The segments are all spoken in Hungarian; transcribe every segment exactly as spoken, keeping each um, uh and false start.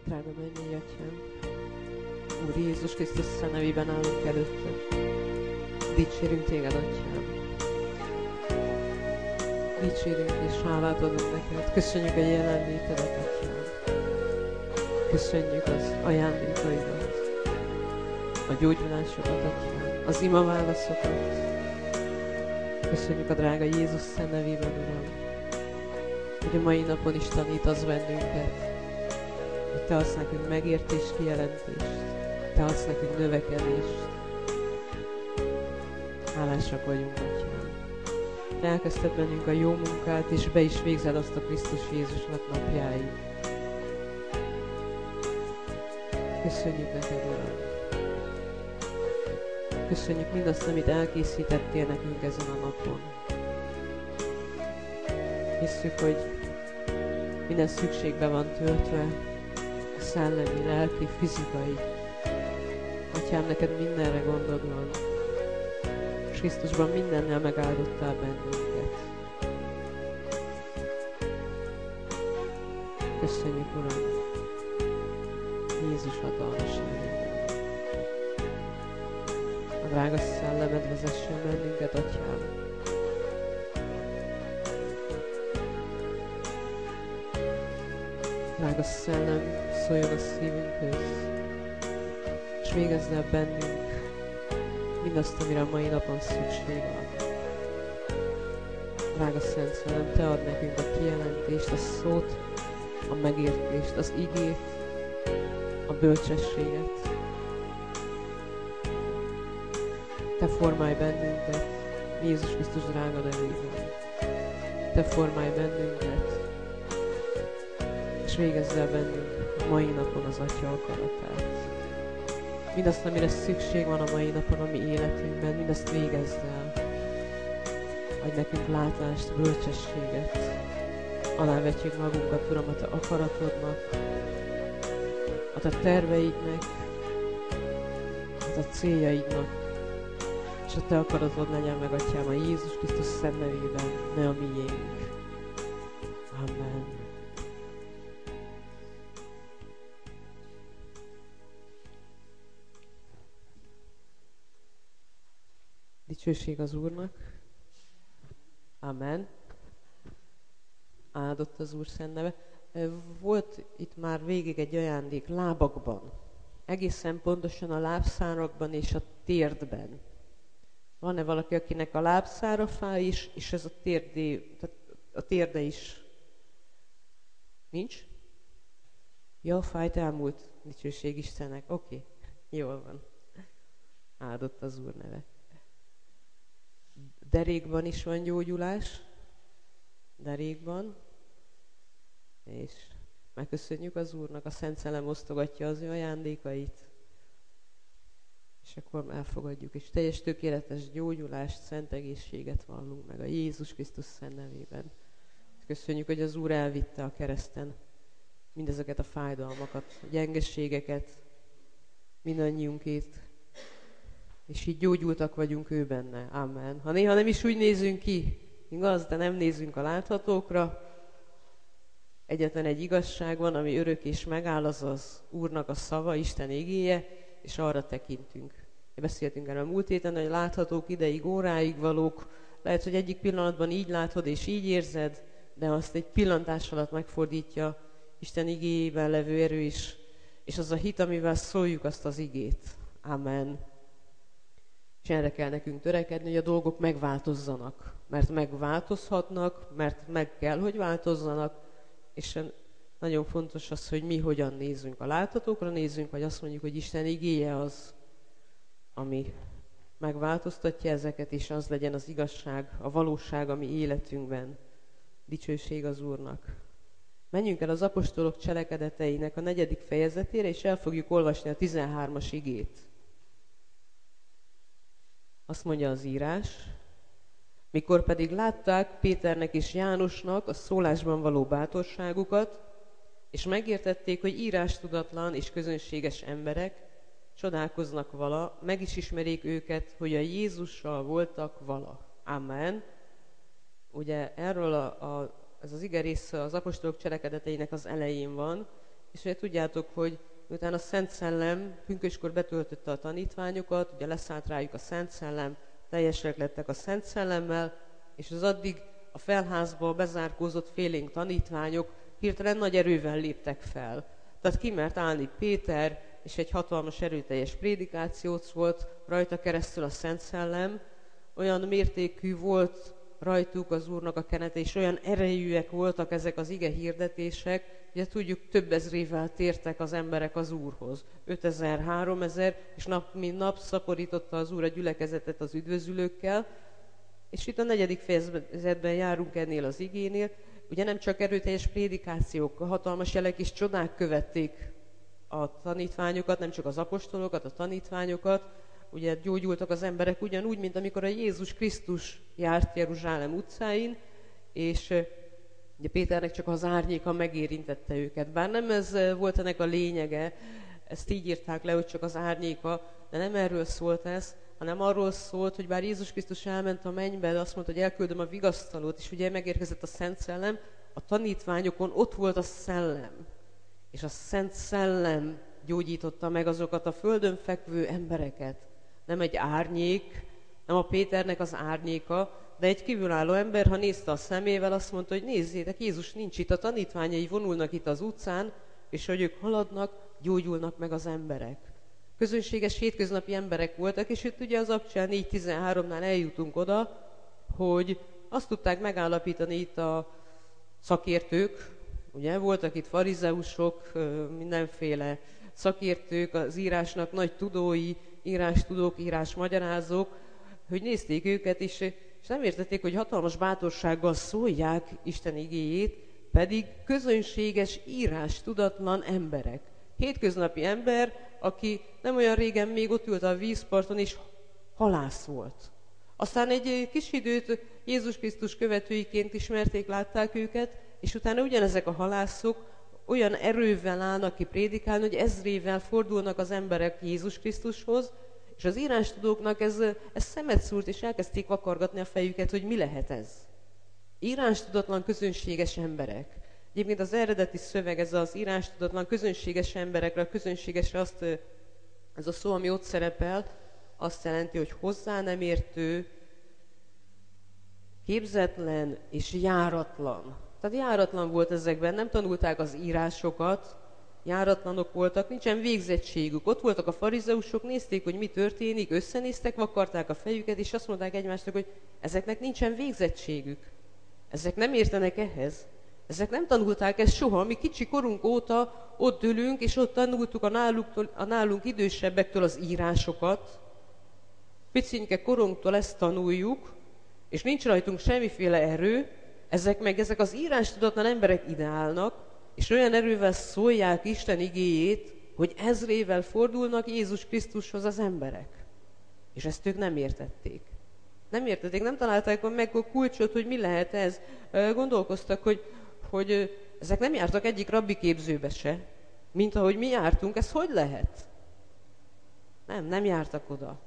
Drága mennyei Atyám, Úr Jézus Krisztus szent nevében állunk előtted. Dicsérünk téged, Atyám. Dicsérünk és hálát adunk neked. Köszönjük a jelenlétedet, Atyám. Köszönjük az ajándékaidat, a gyógyulásokat, Atyám, az imaválaszokat. Köszönjük a drága Jézus szent nevében, Uram, hogy a mai napon is tanítasz bennünket, hogy te adsz nekünk megértést, kijelentést, te adsz nekünk növekedést. Hálásak vagyunk, Atyám. Te elkezdted bennünk a jó munkát, és be is végzed azt a Krisztus Jézusnak napjáig. Köszönjük neked, Uram. Köszönjük mindazt, amit elkészítettél nekünk ezen a napon. Hisszük, hogy minden szükségbe van töltve, szellemi, lelki, fizikai. Atyám, neked mindenre gondod van, és Krisztusban mindennel megáldottál bennünket. Köszönjük, Uram, Jézus hatalmas nevében. A drága szellemed vezessen bennünket, Atyám. Drága szellem, szóljon a szívünkhöz, és végezd el bennünk mindazt, amire a mai napon szükség van. Drága Szent Szellem, te ad nekünk a kijelentést, a szót, a megértést, az igét, a bölcsességet. Te formálj bennünket, Jézus Krisztus drága nevében. Te formálj bennünket, és végezz el bennünk a mai napon az Atya akaratát. Mindazt, amire szükség van a mai napon a mi életünkben, mindazt végezz el. Adj nekünk látást, bölcsességet. Alávetjük magunkat, Uram, a te akaratodnak, a te terveidnek, a te céljaidnak, és a te akaratod legyen meg, Atyám, a Jézus Krisztus szent nevében, ne a miénk. Amen. Dicsőség az Úrnak. Amen. Áldott az Úr szent neve. Volt itt már végig egy ajándék lábakban. Egészen pontosan a lábszárakban és a térdben. Van-e valaki, akinek a lábszára fáj is, és ez a térdé, tehát a térde is? Nincs? Ja, fájt elmúlt. Dicsőség Istennek. Oké, okay. Jól van. Áldott az Úr neve. Derékban is van gyógyulás. Derékban. És megköszönjük az Úrnak, a Szent Szellem osztogatja az ő ajándékait. És akkor elfogadjuk, és teljes tökéletes gyógyulást, szent egészséget vallunk meg a Jézus Krisztus szent nevében. Köszönjük, hogy az Úr elvitte a kereszten mindezeket a fájdalmakat, a gyengeségeket, mindannyiunkét, és így gyógyultak vagyunk ő benne. Amen. Ha néha nem is úgy nézünk ki, igaz, de nem nézünk a láthatókra, egyetlen egy igazság van, ami örök és megáll, az az Úrnak a szava, Isten igéje, és arra tekintünk. Beszéltünk erről a múlt héten, hogy láthatók ideig, óráig valók. Lehet, hogy egyik pillanatban így látod és így érzed, de azt egy pillantás alatt megfordítja Isten igéjében levő erő is, és az a hit, amivel szóljuk azt az igét. Amen. És erre kell nekünk törekedni, hogy a dolgok megváltozzanak. Mert megváltozhatnak, mert meg kell, hogy változzanak, és nagyon fontos az, hogy mi hogyan nézzünk. A láthatókra nézzünk, vagy azt mondjuk, hogy Isten igéje az, ami megváltoztatja ezeket, és az legyen az igazság, a valóság a mi életünkben. Dicsőség az Úrnak. Menjünk el az apostolok cselekedeteinek a negyedik fejezetére, és el fogjuk olvasni a tizenhármas igét. Azt mondja az írás: mikor pedig látták Péternek és Jánosnak a szólásban való bátorságukat, és megértették, hogy írástudatlan és közönséges emberek, csodálkoznak vala, meg is ismerik őket, hogy a Jézussal voltak vala. Amen. Ugye erről a, a, ez az ige rész az apostolok cselekedeteinek az elején van, És ugye tudjátok, hogy miután a Szent Szellem pünköskor betöltötte a tanítványokat, ugye leszállt rájuk a Szent Szellem, teljesek lettek a Szent Szellemmel, és az addig a felházba bezárkózott félénk tanítványok hirtelen nagy erővel léptek fel. Tehát ki mert állni Péter, és egy hatalmas erőteljes prédikációt szólt rajta keresztül a Szent Szellem. Olyan mértékű volt rajtuk az Úrnak a kenete, és olyan erejűek voltak ezek az ige hirdetések, ugye tudjuk, több ezrével tértek az emberek az Úrhoz. ötezer, háromezer, és nap mint nap szaporította az Úr a gyülekezetet az üdvözülőkkel. És itt a negyedik fejezetben járunk ennél az igénél. Ugye nem csak erőteljes prédikációk, hatalmas jelek és csodák követték a tanítványokat, nem csak az apostolokat, a tanítványokat. Ugye gyógyultak az emberek ugyanúgy, mint amikor a Jézus Krisztus járt Jeruzsálem utcáin, és ugye Péternek csak az árnyéka megérintette őket. Bár nem ez volt ennek a lényege, ezt így írták le, hogy csak az árnyéka, de nem erről szólt ez, hanem arról szólt, hogy bár Jézus Krisztus elment a mennybe, de azt mondta, hogy elküldöm a vigasztalót, és ugye megérkezett a Szent Szellem, a tanítványokon ott volt a Szellem. És a Szent Szellem gyógyította meg azokat a földön fekvő embereket. Nem egy árnyék, nem a Péternek az árnyéka, de egy kívülálló ember, ha nézte a szemével, azt mondta, hogy nézzétek, Jézus nincs itt, a tanítványai vonulnak itt az utcán, és hogy ők haladnak, gyógyulnak meg az emberek. Közönséges hétköznapi emberek voltak, és itt ugye az Apostolok négy tizenháromnál eljutunk oda, hogy azt tudták megállapítani itt a szakértők, ugye voltak itt farizeusok, mindenféle szakértők, az írásnak nagy tudói, írástudók, írásmagyarázók, hogy nézték őket, és, és nem értették, hogy hatalmas bátorsággal szólják Isten igéjét, pedig közönséges, írástudatlan emberek. Hétköznapi ember, aki nem olyan régen még ott ült a vízparton, és halász volt. Aztán egy kis időt Jézus Krisztus követőiként ismerték, látták őket, és utána ugyanezek a halászok olyan erővel állnak ki prédikálni, hogy ezrével fordulnak az emberek Jézus Krisztushoz, és az írástudóknak ez, ez szemet szúrt, és elkezdték vakargatni a fejüket, hogy mi lehet ez. Írástudatlan közönséges emberek. Egyébként az eredeti szöveg, ez az írástudatlan közönséges emberekre, a közönségesre azt, ez a szó, ami ott szerepel, azt jelenti, hogy hozzá nem értő, képzetlen és járatlan. Tehát járatlan volt ezekben, nem tanulták az írásokat, járatlanok voltak, nincsen végzettségük. Ott voltak a farizeusok, nézték, hogy mi történik, összenéztek, vakarták a fejüket, és azt mondták egymásnak, hogy ezeknek nincsen végzettségük. Ezek nem értenek ehhez. Ezek nem tanulták ezt soha. Mi kicsi korunk óta ott ülünk, és ott tanultuk a nálunk, a nálunk idősebbektől az írásokat. Picinke korunktól ezt tanuljuk, és nincs rajtunk semmiféle erő, ezek meg ezek az írástudatlan emberek ideálnak, és olyan erővel szólják Isten igéjét, hogy ezrével fordulnak Jézus Krisztushoz az emberek. És ezt ők nem értették. Nem értették, nem találták meg a kulcsot, hogy mi lehet ez. Gondolkoztak, hogy, hogy ezek nem jártak egyik rabbi képzőbe se, mint ahogy mi jártunk, ez hogy lehet? Nem, nem jártak oda.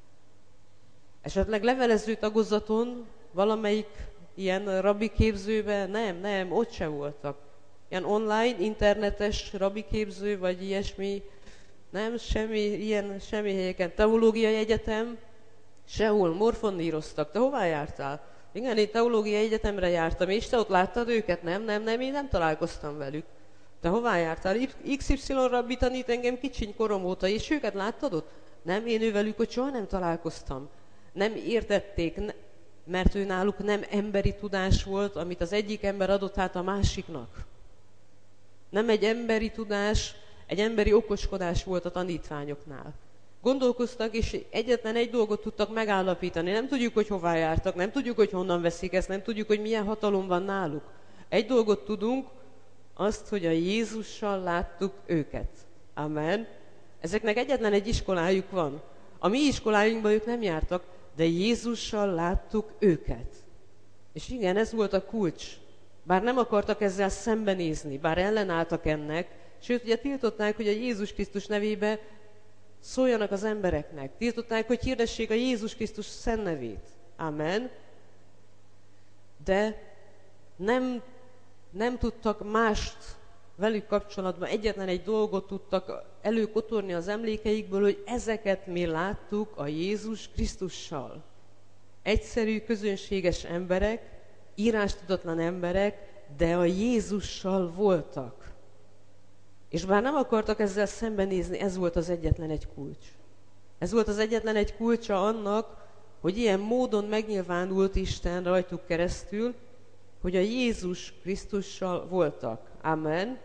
Esetleg levelező tagozaton, valamelyik ilyen rabbi képzőben, nem, nem, ott se voltak. Ilyen online, internetes rabbi képző, vagy ilyesmi, nem, semmi, ilyen, semmi helyeken. Teológiai egyetem, sehol morfondíroztak. Te hová jártál? Igen, én teológiai egyetemre jártam, és te ott láttad őket? Nem, nem, nem, én nem találkoztam velük. Te hová jártál? iksz ipszilon rabbi tanít engem kicsiny korom óta, és őket láttad ott? Nem, én ővelük, hogy soha nem találkoztam. Nem értették, mert ő náluk nem emberi tudás volt, amit az egyik ember adott át a másiknak. Nem egy emberi tudás, egy emberi okoskodás volt a tanítványoknál. Gondolkoztak, és egyetlen egy dolgot tudtak megállapítani. Nem tudjuk, hogy hová jártak, nem tudjuk, hogy honnan veszik ezt, nem tudjuk, hogy milyen hatalom van náluk. Egy dolgot tudunk, azt, hogy a Jézussal láttuk őket. Amen. Ezeknek egyetlen egy iskolájuk van. A mi iskolájunkban ők nem jártak, de Jézussal láttuk őket. És igen, ez volt a kulcs. Bár nem akartak ezzel szembenézni, bár ellenálltak ennek, sőt, ugye tiltották, hogy a Jézus Krisztus nevébe szóljanak az embereknek. Tiltották, hogy hirdessék a Jézus Krisztus szent nevét. Amen. De nem, nem tudtak mást velük kapcsolatban egyetlen egy dolgot tudtak előkotorni az emlékeikből, hogy ezeket mi láttuk a Jézus Krisztussal. Egyszerű, közönséges emberek, írástudatlan emberek, de a Jézussal voltak. És bár nem akartak ezzel szembenézni, ez volt az egyetlen egy kulcs. Ez volt az egyetlen egy kulcsa annak, hogy ilyen módon megnyilvánult Isten rajtuk keresztül, hogy a Jézus Krisztussal voltak. Amen.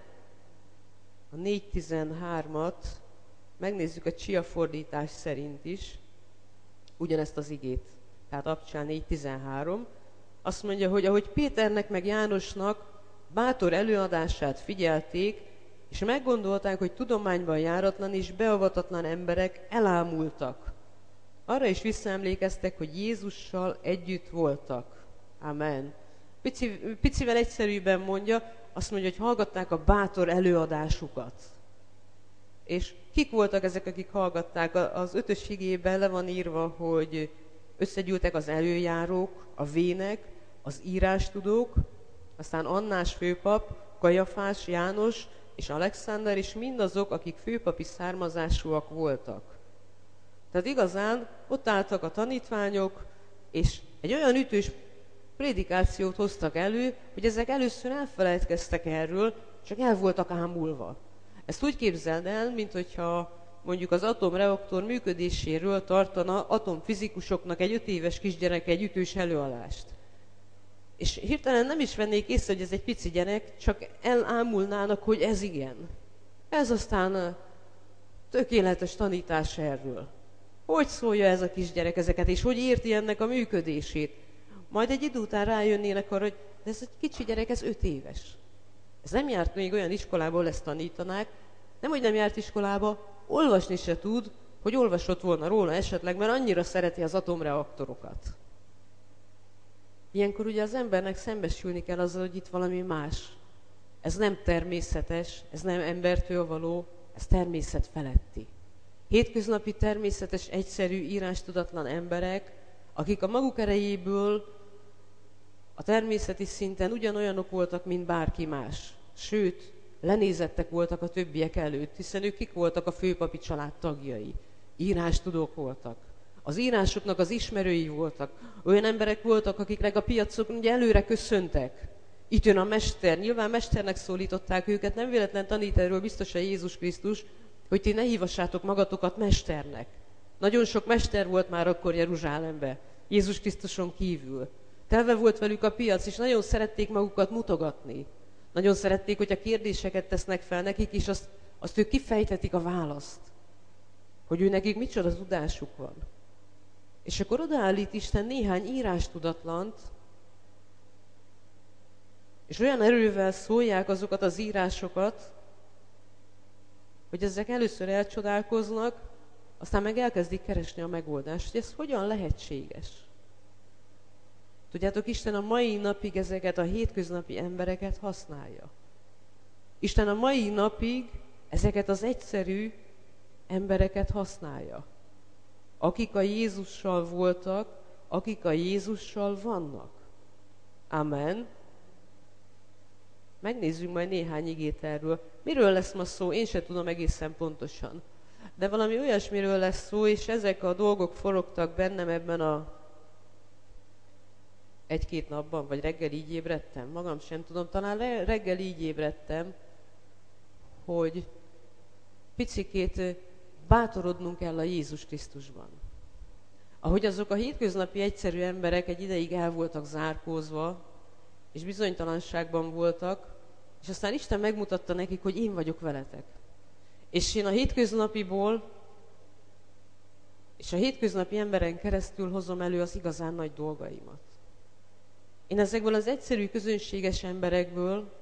A négy tizenhármat megnézzük a Csia fordítás szerint is, ugyanezt az igét. Tehát Abcsán négy tizenhárom. Azt mondja, hogy ahogy Péternek meg Jánosnak bátor előadását figyelték, és meggondolták, hogy tudományban járatlan és beavatatlan emberek elámultak. Arra is visszaemlékeztek, hogy Jézussal együtt voltak. Amen. Pici, picivel egyszerűbben mondja, azt mondja, hogy hallgatták a bátor előadásukat. És kik voltak ezek, akik hallgatták? Az ötös igében le van írva, hogy összegyűltek az előjárók, a vének, az írástudók, aztán Annás főpap, Kajafás, János és Alexander, és mindazok, akik főpapi származásúak voltak. Tehát igazán ott álltak a tanítványok, és egy olyan ütős prédikációt hoztak elő, hogy ezek először elfelejtkeztek erről, csak el voltak ámulva. Ezt úgy képzeld el, mint hogyha mondjuk az atomreaktor működéséről tartana atomfizikusoknak egy öt éves kisgyereke egy ütős előadást. És hirtelen nem is vennék észre, hogy ez egy pici gyerek, csak elámulnának, hogy ez igen. Ez aztán a tökéletes tanítás erről. Hogy szólja ez a kisgyerek ezeket, és hogy érti ennek a működését? Majd egy idő után rájönnének arra, hogy de ez egy kicsi gyerek, ez öt éves. Ez nem járt még olyan iskolából, ezt tanítanák, nem, hogy nem járt iskolába, olvasni se tud, hogy olvasott volna róla esetleg, mert annyira szereti az atomreaktorokat. Ilyenkor ugye az embernek szembesülni kell azzal, hogy itt valami más. Ez nem természetes, ez nem embertől való, ez természet feletti. Hétköznapi, természetes, egyszerű, írástudatlan emberek, akik a maguk erejéből a természeti szinten ugyanolyanok voltak, mint bárki más. Sőt, lenézettek voltak a többiek előtt, hiszen ők kik voltak a főpapi család tagjai. Írástudók voltak. Az írásoknak az ismerői voltak. Olyan emberek voltak, akiknek a piacok ugye előre köszöntek. Itt jön a mester, nyilván mesternek szólították őket, nem véletlen tanít erről biztosan Jézus Krisztus, hogy ti ne hívassátok magatokat mesternek. Nagyon sok mester volt már akkor Jeruzsálemben, Jézus Krisztuson kívül. Telve volt velük a piac, és nagyon szerették magukat mutogatni. Nagyon szerették, hogyha kérdéseket tesznek fel nekik, és azt, azt ők kifejtetik a választ. Hogy ő nekik micsoda tudásuk van. És akkor odaállít Isten néhány írástudatlant, és olyan erővel szólják azokat az írásokat, hogy ezek először elcsodálkoznak, aztán meg elkezdik keresni a megoldást, hogy ez hogyan lehetséges. Tudjátok, Isten a mai napig ezeket a hétköznapi embereket használja. Isten a mai napig ezeket az egyszerű embereket használja. Akik a Jézussal voltak, akik a Jézussal vannak. Amen. Megnézzünk majd néhány igét erről. Miről lesz ma szó? Én sem tudom egészen pontosan. De valami olyasmiről lesz szó, és ezek a dolgok forogtak bennem ebben a egy-két napban, vagy reggel így ébredtem. Magam sem tudom, talán reggel így ébredtem, hogy picikét bátorodnunk kell a Jézus Krisztusban. Ahogy azok a hétköznapi egyszerű emberek egy ideig el voltak zárkózva, és bizonytalanságban voltak, és aztán Isten megmutatta nekik, hogy én vagyok veletek. És én a hétköznapiból, és a hétköznapi emberen keresztül hozom elő az igazán nagy dolgaimat. Én ezekből az egyszerű, közönséges emberekből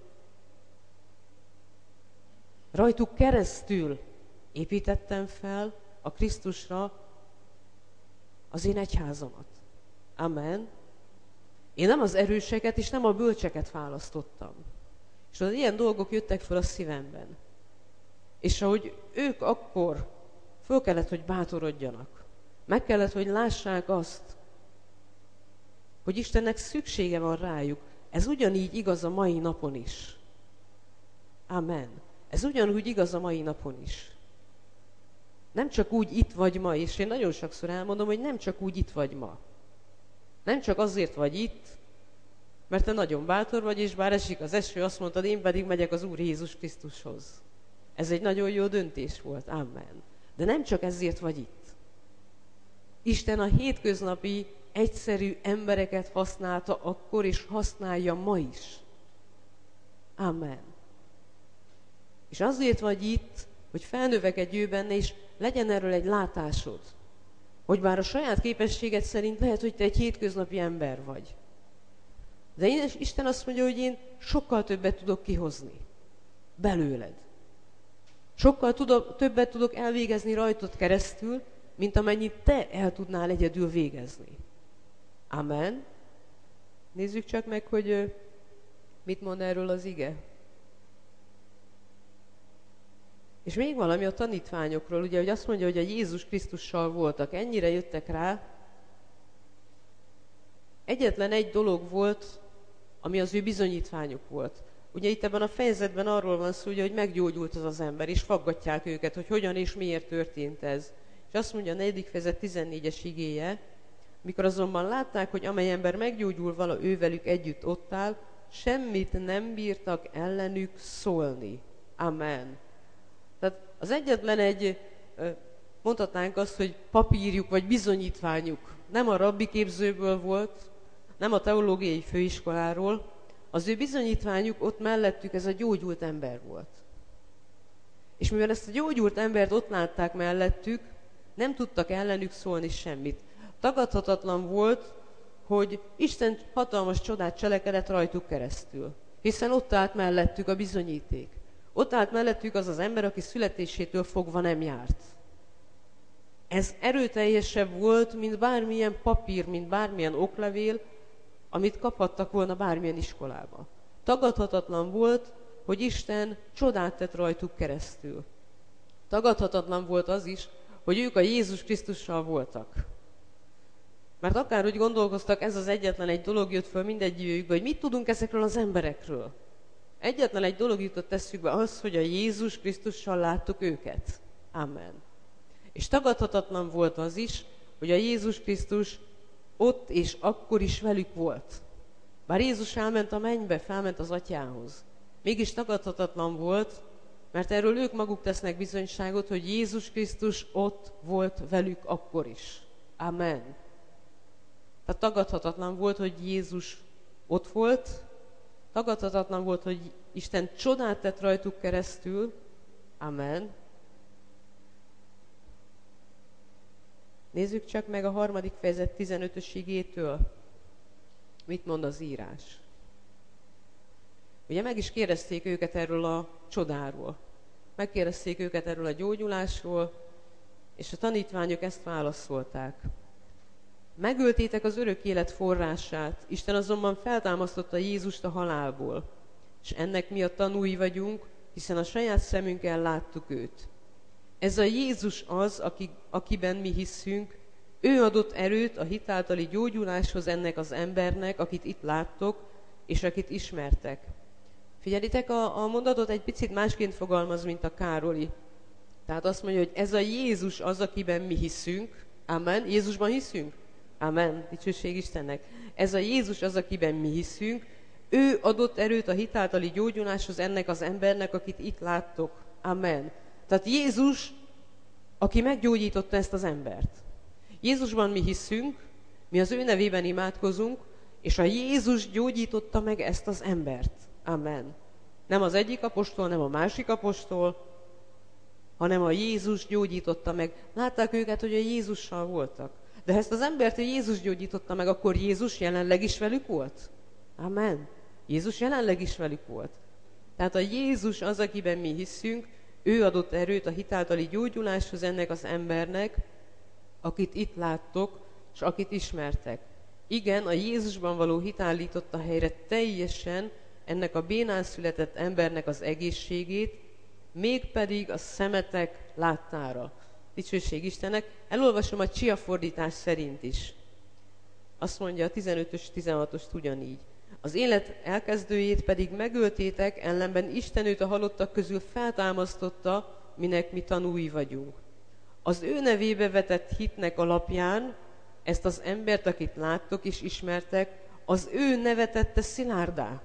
rajtuk keresztül építettem fel a Krisztusra az én egyházamat. Amen. Én nem az erőseket és nem a bölcseket választottam. És az ilyen dolgok jöttek fel a szívemben. És ahogy ők akkor föl kellett, hogy bátorodjanak. Meg kellett, hogy lássák azt, hogy Istennek szüksége van rájuk. Ez ugyanígy igaz a mai napon is. Amen. Ez ugyanúgy igaz a mai napon is. Nem csak úgy itt vagy ma, és én nagyon sokszor elmondom, hogy nem csak úgy itt vagy ma. Nem csak azért vagy itt, mert te nagyon bátor vagy, és bár esik az eső, azt mondtad, én pedig megyek az Úr Jézus Krisztushoz. Ez egy nagyon jó döntés volt, amen. De nem csak ezért vagy itt. Isten a hétköznapi, egyszerű embereket használta akkor, és használja ma is. Amen. És azért vagy itt, hogy felnövekedj ő benne, és legyen erről egy látásod. Hogy bár a saját képességed szerint lehet, hogy te egy hétköznapi ember vagy. De én, Isten azt mondja, hogy én sokkal többet tudok kihozni belőled. Sokkal tudok, többet tudok elvégezni rajtad keresztül, mint amennyit te el tudnál egyedül végezni. Amen. Nézzük csak meg, hogy mit mond erről az ige. És még valami a tanítványokról, ugye, hogy azt mondja, hogy a Jézus Krisztussal voltak. Ennyire jöttek rá. Egyetlen egy dolog volt, ami az ő bizonyítványuk volt. Ugye itt ebben a fejezetben arról van szó, ugye, hogy meggyógyult az az ember, és faggatják őket, hogy hogyan és miért történt ez. És azt mondja a negyedik fejezet tizennégyes igéje, mikor azonban látták, hogy amely ember meggyógyul vala ővelük együtt ott áll, semmit nem bírtak ellenük szólni. Amen. Tehát az egyetlen egy, mondhatnánk azt, hogy papírjuk vagy bizonyítványuk nem a rabbi képzőből volt, nem a teológiai főiskoláról, az ő bizonyítványuk ott mellettük ez a gyógyult ember volt. És mivel ezt a gyógyult embert ott látták mellettük, nem tudtak ellenük szólni semmit. Tagadhatatlan volt, hogy Isten hatalmas csodát cselekedett rajtuk keresztül. Hiszen ott állt mellettük a bizonyíték. Ott állt mellettük az az ember, aki születésétől fogva nem járt. Ez erőteljesebb volt, mint bármilyen papír, mint bármilyen oklevél, amit kaphattak volna bármilyen iskolába. Tagadhatatlan volt, hogy Isten csodát tett rajtuk keresztül. Tagadhatatlan volt az is, hogy ők a Jézus Krisztussal voltak. Mert akárhogy gondolkoztak, ez az egyetlen egy dolog jött föl mindegyikükbe, hogy mit tudunk ezekről az emberekről. Egyetlen egy dolog jutott eszükbe, az, hogy a Jézus Krisztussal láttuk őket. Amen. És tagadhatatlan volt az is, hogy a Jézus Krisztus ott és akkor is velük volt. Bár Jézus elment a mennybe, felment az atyához. Mégis tagadhatatlan volt, mert erről ők maguk tesznek bizonyságot, hogy Jézus Krisztus ott volt velük akkor is. Amen. Tehát tagadhatatlan volt, hogy Jézus ott volt, tagadhatatlan volt, hogy Isten csodát tett rajtuk keresztül. Amen. Nézzük csak meg a harmadik fejezet tizenötös igétől. Mit mond az írás? Ugye meg is kérdezték őket erről a csodáról. Megkérdezték őket erről a gyógyulásról, és a tanítványok ezt válaszolták. Megöltétek az örök élet forrását, Isten azonban feltámasztotta Jézust a halálból, és ennek miatt tanúi vagyunk, hiszen a saját szemünkkel láttuk őt. Ez a Jézus az, aki, akiben mi hiszünk, ő adott erőt a hitáltali gyógyuláshoz ennek az embernek, akit itt láttok, és akit ismertek. Figyelitek, a, a mondatot egy picit másként fogalmaz, mint a Károli. Tehát azt mondja, hogy ez a Jézus az, akiben mi hiszünk. Amen. Jézusban hiszünk? Amen. Dicsőség Istennek. Ez a Jézus az, akiben mi hiszünk. Ő adott erőt a hitáltali gyógyuláshoz ennek az embernek, akit itt láttok. Amen. Tehát Jézus, aki meggyógyította ezt az embert. Jézusban mi hiszünk, mi az ő nevében imádkozunk, és a Jézus gyógyította meg ezt az embert. Amen. Nem az egyik apostol, nem a másik apostol, hanem a Jézus gyógyította meg. Látták őket, hogy a Jézussal voltak. De ha ezt az embert a Jézus gyógyította meg, akkor Jézus jelenleg is velük volt? Amen. Jézus jelenleg is velük volt. Tehát a Jézus az, akiben mi hiszünk, ő adott erőt a hitáltali gyógyuláshoz ennek az embernek, akit itt láttok, és akit ismertek. Igen, a Jézusban való hit állította helyre teljesen ennek a bénán született embernek az egészségét, mégpedig a szemetek láttára. Dicsőség Istennek. Elolvasom a Csia fordítás szerint is. Azt mondja a tizenötös, tizenhatost ugyanígy. Az élet elkezdőjét pedig megöltétek, ellenben Isten őt a halottak közül feltámasztotta, minek mi tanúi vagyunk. Az ő nevébe vetett hitnek alapján ezt az embert, akit láttok és ismertek, az ő neve tette szilárdá.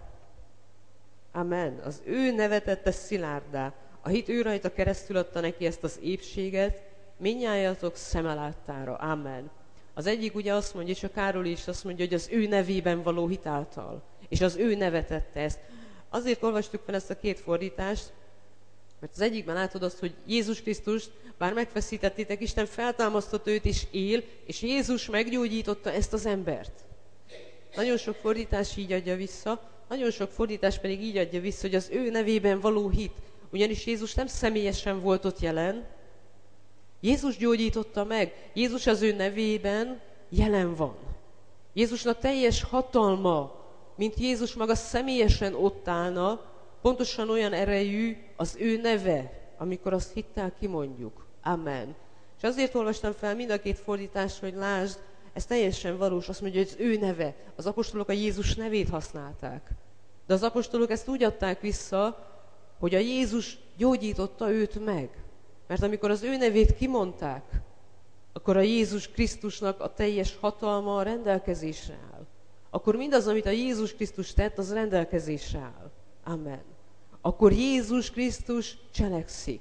Amen. Az ő neve tette szilárdá. A hit ő rajta keresztül adta neki ezt az épséget, mindnyájatok szeme láttára. Amen. Az egyik ugye azt mondja, és a Károly is azt mondja, hogy az ő nevében való hit által. És az ő neve tette ezt. Azért olvastuk fel ezt a két fordítást, mert az egyikben látod azt, hogy Jézus Krisztust, bár megfeszítettétek, Isten feltámasztotta őt és él, és Jézus meggyógyította ezt az embert. Nagyon sok fordítás így adja vissza, nagyon sok fordítás pedig így adja vissza, hogy az ő nevében való hit. Ugyanis Jézus nem személyesen volt ott jelen, Jézus gyógyította meg, Jézus az ő nevében jelen van. Jézusnak teljes hatalma, mint Jézus maga személyesen ott állna, pontosan olyan erejű az ő neve, amikor azt hittel kimondjuk. Amen. És azért olvastam fel mind a két fordítást, hogy lásd, ez teljesen valós, azt mondja, hogy az ő neve. Az apostolok a Jézus nevét használták. De az apostolok ezt úgy adták vissza, hogy a Jézus gyógyította őt meg. Mert amikor az ő nevét kimondták, akkor a Jézus Krisztusnak a teljes hatalma a rendelkezésre áll. Akkor mindaz, amit a Jézus Krisztus tett, az rendelkezésre áll. Amen. Akkor Jézus Krisztus cselekszik.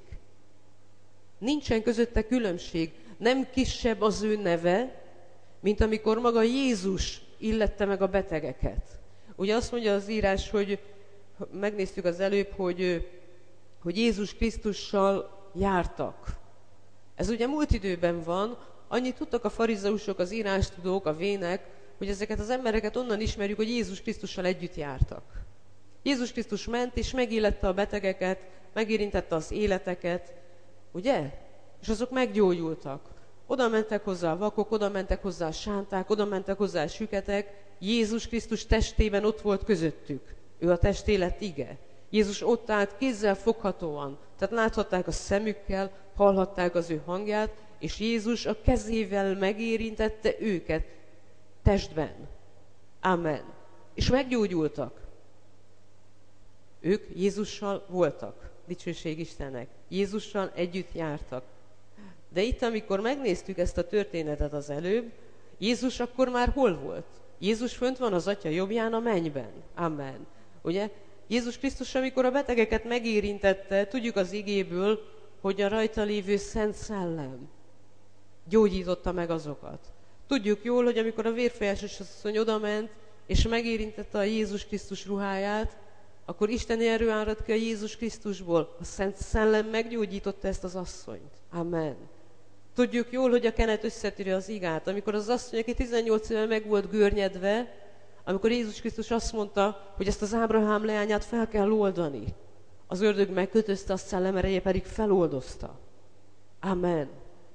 Nincsen közötte különbség. Nem kisebb az ő neve, mint amikor maga Jézus illette meg a betegeket. Ugye azt mondja az írás, hogy megnéztük az előbb, hogy, hogy Jézus Krisztussal jártak. Ez ugye múlt időben van, annyit tudtak a farizeusok, az írástudók, a vének, hogy ezeket az embereket onnan ismerjük, hogy Jézus Krisztussal együtt jártak. Jézus Krisztus ment és megillette a betegeket, megérintette az életeket, ugye? És azok meggyógyultak. Oda mentek hozzá a vakok, oda mentek hozzá a sánták, oda mentek hozzá a süketek. Jézus Krisztus testében ott volt közöttük. Ő a testélet ige. Jézus ott állt kézzel foghatóan. Tehát láthatták a szemükkel, hallhatták az ő hangját, és Jézus a kezével megérintette őket testben. Amen. És meggyógyultak. Ők Jézussal voltak. Dicsőség Istennek. Jézussal együtt jártak. De itt, amikor megnéztük ezt a történetet az előbb, Jézus akkor már hol volt? Jézus fönt van az Atya jobbján a mennyben. Amen. Ugye? Jézus Krisztus, amikor a betegeket megérintette, tudjuk az igéből, hogy a rajta lévő Szent Szellem gyógyította meg azokat. Tudjuk jól, hogy amikor a vérfolyásos asszony odament, és megérintette a Jézus Krisztus ruháját, akkor isteni erő árad ki a Jézus Krisztusból. A Szent Szellem meggyógyította ezt az asszonyt. Amen. Tudjuk jól, hogy a kenet összetöri az igát. Amikor az asszony, aki tizennyolc éve meg volt görnyedve, amikor Jézus Krisztus azt mondta, hogy ezt az Ábrahám leányát fel kell oldani, az ördög megkötözte, a szellem ereje pedig feloldozta. Amen.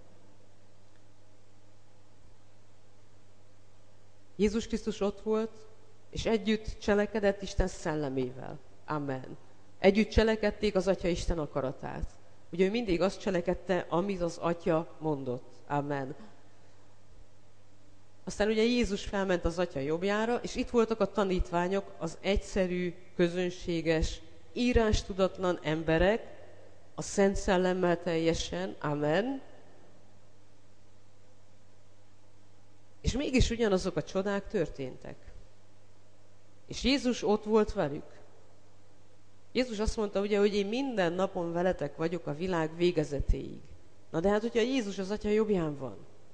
Jézus Krisztus ott volt, és együtt cselekedett Isten szellemével. Amen. Együtt cselekedték az Atya Isten akaratát. Ugye ő mindig azt cselekedte, amit az Atya mondott. Amen. Aztán ugye Jézus felment az Atya jobbjára, és itt voltak a tanítványok, az egyszerű, közönséges, írástudatlan emberek, a Szent Szellemmel teljesen. Amen. És mégis ugyanazok a csodák történtek. És Jézus ott volt velük. Jézus azt mondta ugye, hogy én minden napon veletek vagyok a világ végezetéig. Na de hát, hogyha Jézus az Atya jobbján van,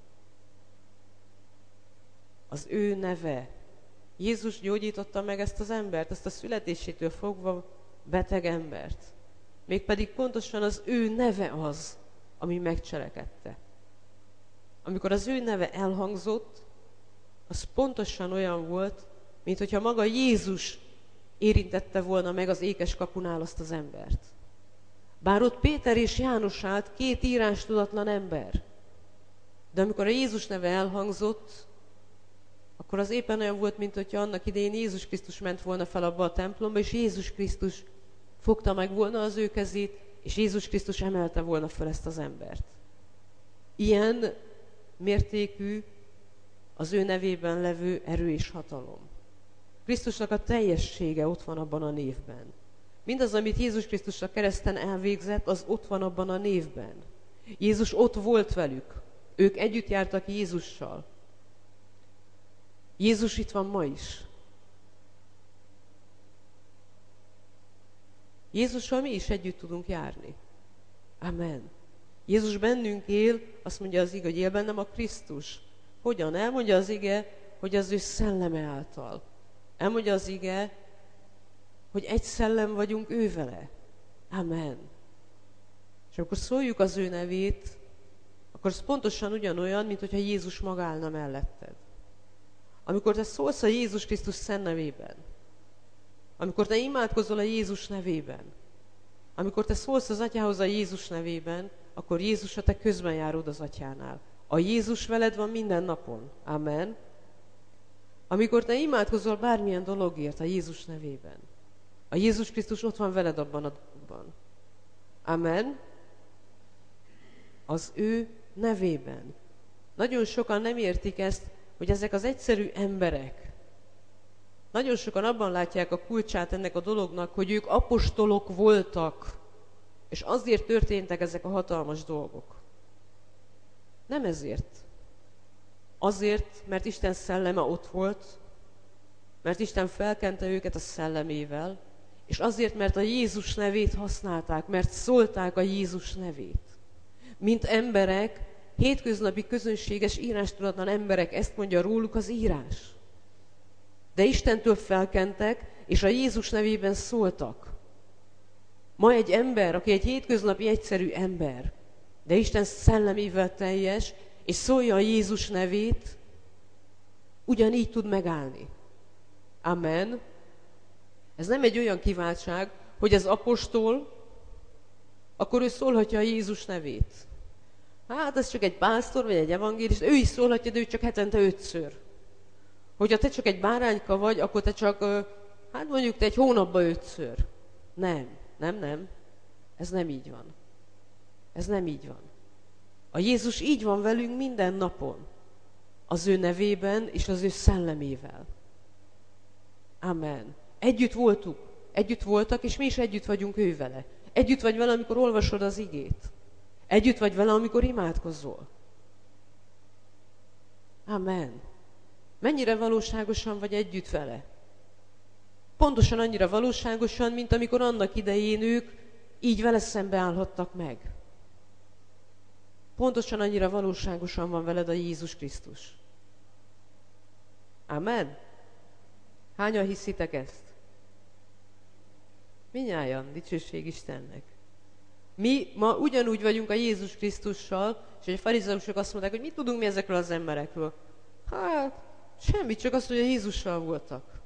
az ő neve. Jézus gyógyította meg ezt az embert, ezt a születésétől fogva beteg embert. Mégpedig pontosan az ő neve az, ami megcselekedte. Amikor az ő neve elhangzott, az pontosan olyan volt, mint hogyha maga Jézus érintette volna meg az ékes kapunál azt az embert. Bár ott Péter és János állt, két írástudatlan ember. De amikor a Jézus neve elhangzott, akkor az éppen olyan volt, mint hogyha annak idején Jézus Krisztus ment volna fel abba a templomba, és Jézus Krisztus fogta meg volna az ő kezét, és Jézus Krisztus emelte volna fel ezt az embert. Ilyen mértékű az ő nevében levő erő és hatalom. Krisztusnak a teljessége ott van abban a névben. Mindaz, amit Jézus Krisztus a kereszten elvégzett, az ott van abban a névben. Jézus ott volt velük. Ők együtt jártak Jézussal. Jézus itt van ma is. Jézussal mi is együtt tudunk járni. Amen. Jézus bennünk él, azt mondja az ige, hogy él bennem a Krisztus. Hogyan? Elmondja az ige, hogy az ő szelleme által. Elmondja az ige, hogy egy szellem vagyunk ő vele. Amen. És amikor szóljuk az ő nevét, akkor ez pontosan ugyanolyan, mint hogyha Jézus maga állna melletted. Amikor te szólsz a Jézus Krisztus szent nevében, amikor te imádkozol a Jézus nevében, amikor te szólsz az Atyához a Jézus nevében, akkor Jézus a te közben járod az Atyánál. A Jézus veled van minden napon. Amen. Amikor te imádkozol bármilyen dologért a Jézus nevében, a Jézus Krisztus ott van veled abban a dologban. Amen. Az ő nevében. Nagyon sokan nem értik ezt, hogy ezek az egyszerű emberek, nagyon sokan abban látják a kulcsát ennek a dolognak, hogy ők apostolok voltak, és azért történtek ezek a hatalmas dolgok. Nem ezért. Azért, mert Isten szelleme ott volt, mert Isten felkente őket a szellemével, és azért, mert a Jézus nevét használták, mert szólták a Jézus nevét. Mint emberek, hétköznapi közönséges írástudatlan emberek, ezt mondja róluk az írás. De Istentől felkentek, és a Jézus nevében szóltak. Ma egy ember, aki egy hétköznapi egyszerű ember, de Isten szellemével teljes, és szólja a Jézus nevét, ugyanígy tud megállni. Amen. Ez nem egy olyan kiváltság, hogy az apostol, akkor ő szólhatja a Jézus nevét. Hát ez csak egy pásztor, vagy egy evangélist, ő is szólhatja, de ő csak hetente ötször. Hogyha te csak egy bárányka vagy, akkor te csak, hát mondjuk te egy hónapban ötször. Nem, nem, nem. Ez nem így van. Ez nem így van. A Jézus így van velünk minden napon. Az ő nevében és az ő szellemével. Amen. Együtt voltunk. Együtt voltak, és mi is együtt vagyunk ő vele. Együtt vagy vele, amikor olvasod az igét. Együtt vagy vele, amikor imádkozol. Amen. Mennyire valóságosan vagy együtt vele? Pontosan annyira valóságosan, mint amikor annak idején ők így vele szembe állhattak meg. Pontosan annyira valóságosan van veled a Jézus Krisztus. Amen. Hányan hiszitek ezt? Mindnyájan, dicsőség Istennek. Mi ma ugyanúgy vagyunk a Jézus Krisztussal, és a farizeusok azt mondták, hogy mit tudunk mi ezekről az emberekről? Hát, semmit, csak azt, hogy a Jézussal voltak.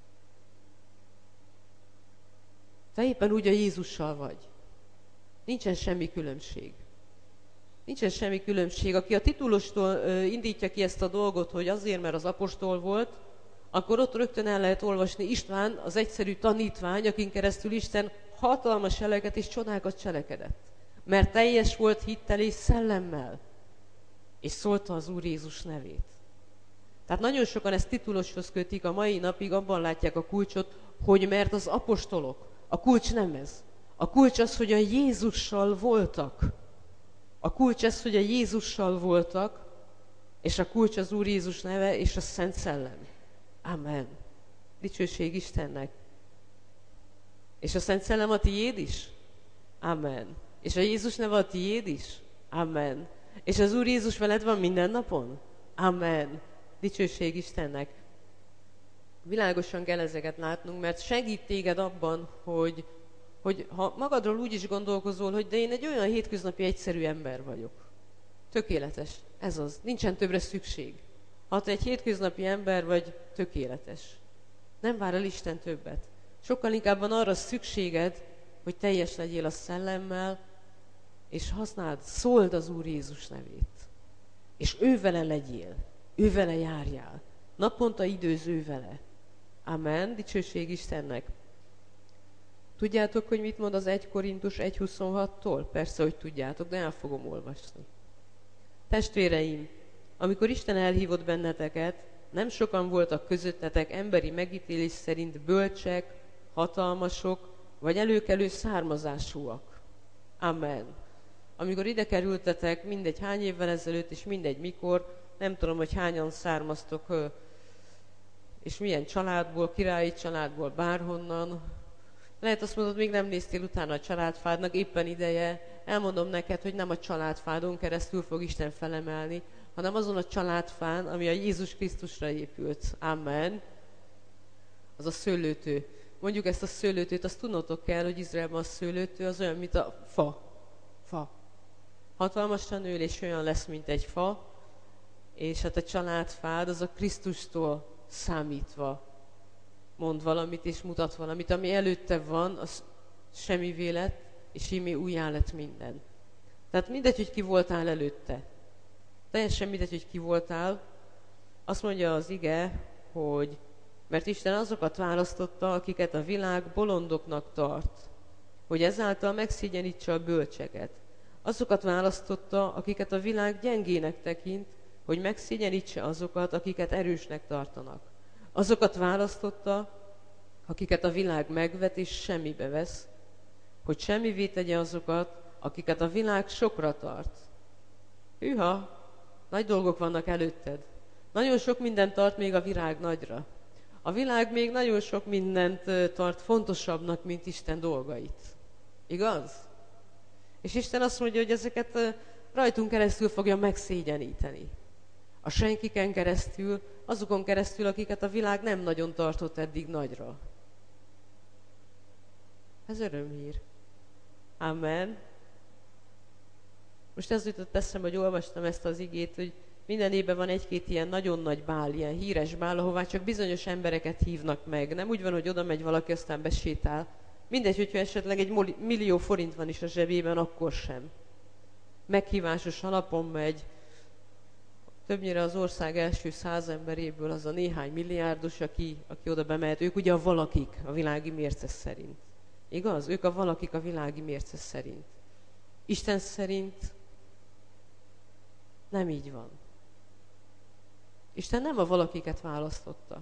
Te éppen úgy a Jézussal vagy. Nincsen semmi különbség. Nincsen semmi különbség. Aki a titulostól indítja ki ezt a dolgot, hogy azért, mert az apostol volt, akkor ott rögtön el lehet olvasni István, az egyszerű tanítvány, akin keresztül Isten hatalmas jeleket és csodákat cselekedett. Mert teljes volt hittel és szellemmel. És szólta az Úr Jézus nevét. Tehát nagyon sokan ezt tituloshoz kötik, a mai napig abban látják a kulcsot, hogy mert az apostolok. A kulcs nem ez. A kulcs az, hogy a Jézussal voltak. A kulcs az, hogy a Jézussal voltak, és a kulcs az Úr Jézus neve és a Szent Szellem. Amen. Dicsőség Istennek. És a Szent Szellem a tiéd is? Amen. És a Jézus neve a tiéd is? Amen. És az Úr Jézus veled van minden napon? Amen. Dicsőség Istennek. Világosan kell ezeket látnunk, mert segít téged abban, hogy, hogy ha magadról úgy is gondolkozol, hogy de én egy olyan hétköznapi egyszerű ember vagyok. Tökéletes. Ez az. Nincsen többre szükség. Ha te egy hétköznapi ember vagy, tökéletes. Nem vár el Isten többet. Sokkal inkább van arra szükséged, hogy teljes legyél a szellemmel, és használd, szóld az Úr Jézus nevét. És ő vele legyél. Ő vele járjál. Naponta időz ő vele. Amen. Dicsőség Istennek. Tudjátok, hogy mit mond az egy Korintus egy huszonhattól? Persze, hogy tudjátok, de el fogom olvasni. Testvéreim, amikor Isten elhívott benneteket, nem sokan voltak közöttetek emberi megítélés szerint bölcsek, hatalmasok, vagy előkelő származásúak. Amen. Amikor ide kerültetek, mindegy hány évvel ezelőtt, és mindegy mikor, nem tudom, hogy hányan származtok, és milyen családból, királyi családból, bárhonnan. Lehet azt mondod, még nem néztél utána a családfádnak, éppen ideje. Elmondom neked, hogy nem a családfádon keresztül fog Isten felemelni, hanem azon a családfán, ami a Jézus Krisztusra épült. Amen. Az a szőlőtő. Mondjuk ezt a szőlőtőt, azt tudnotok kell, hogy Izraelben a szőlőtő az olyan, mint a fa. Fa. Hatalmasan nő, és olyan lesz, mint egy fa, és hát a családfád az a Krisztustól számítva mond valamit és mutat valamit, ami előtte van, az semmivé lett, és ímé újjá lett minden. Tehát mindegy, hogy ki voltál előtte. Teljesen mindegy, hogy ki voltál. Azt mondja az ige, hogy mert Isten azokat választotta, akiket a világ bolondoknak tart, hogy ezáltal megszégyenítse a bölcseket. Azokat választotta, akiket a világ gyengének tekint, hogy megszégyenítse azokat, akiket erősnek tartanak. Azokat választotta, akiket a világ megvet és semmibe vesz, hogy semmivé tegye azokat, akiket a világ sokra tart. Hűha, nagy dolgok vannak előtted. Nagyon sok mindent tart még a világ nagyra. A világ még nagyon sok mindent tart fontosabbnak, mint Isten dolgait. Igaz? És Isten azt mondja, hogy ezeket rajtunk keresztül fogja megszégyeníteni. A senkiken keresztül, azokon keresztül, akiket a világ nem nagyon tartott eddig nagyra. Ez örömhír. Amen. Most ez jutott eszembe, hogy olvastam ezt az igét, hogy minden évben van egy-két ilyen nagyon nagy bál, ilyen híres bál, ahová csak bizonyos embereket hívnak meg. Nem úgy van, hogy oda megy valaki, aztán besétál. Mindegy, hogyha esetleg egy millió forint van is a zsebében, akkor sem. Meghívásos alapon megy. Többnyire az ország első száz emberéből az a néhány milliárdos, aki, aki oda bemehet. Ők ugye a valakik a világi mérce szerint. Igaz? Ők a valakik a világi mérce szerint. Isten szerint nem így van. Isten nem a valakiket választotta.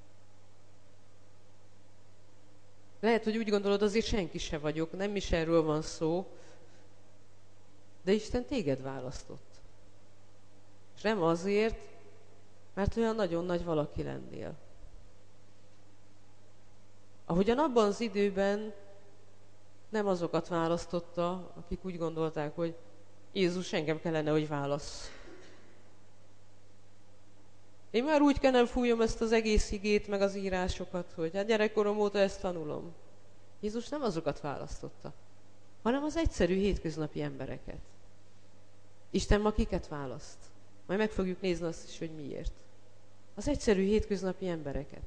Lehet, hogy úgy gondolod, azért senki se vagyok, nem is erről van szó, de Isten téged választott. És nem azért, mert olyan nagyon nagy valaki lennél. Ahogyan abban az időben nem azokat választotta, akik úgy gondolták, hogy Jézus engem kellene, hogy válasz. Én már úgy kell nem fújjam ezt az egész igét, meg az írásokat, hogy hát gyerekkorom óta ezt tanulom. Jézus nem azokat választotta, hanem az egyszerű hétköznapi embereket. Isten ma kiket választ? Majd meg fogjuk nézni azt is, hogy miért. Az egyszerű hétköznapi embereket.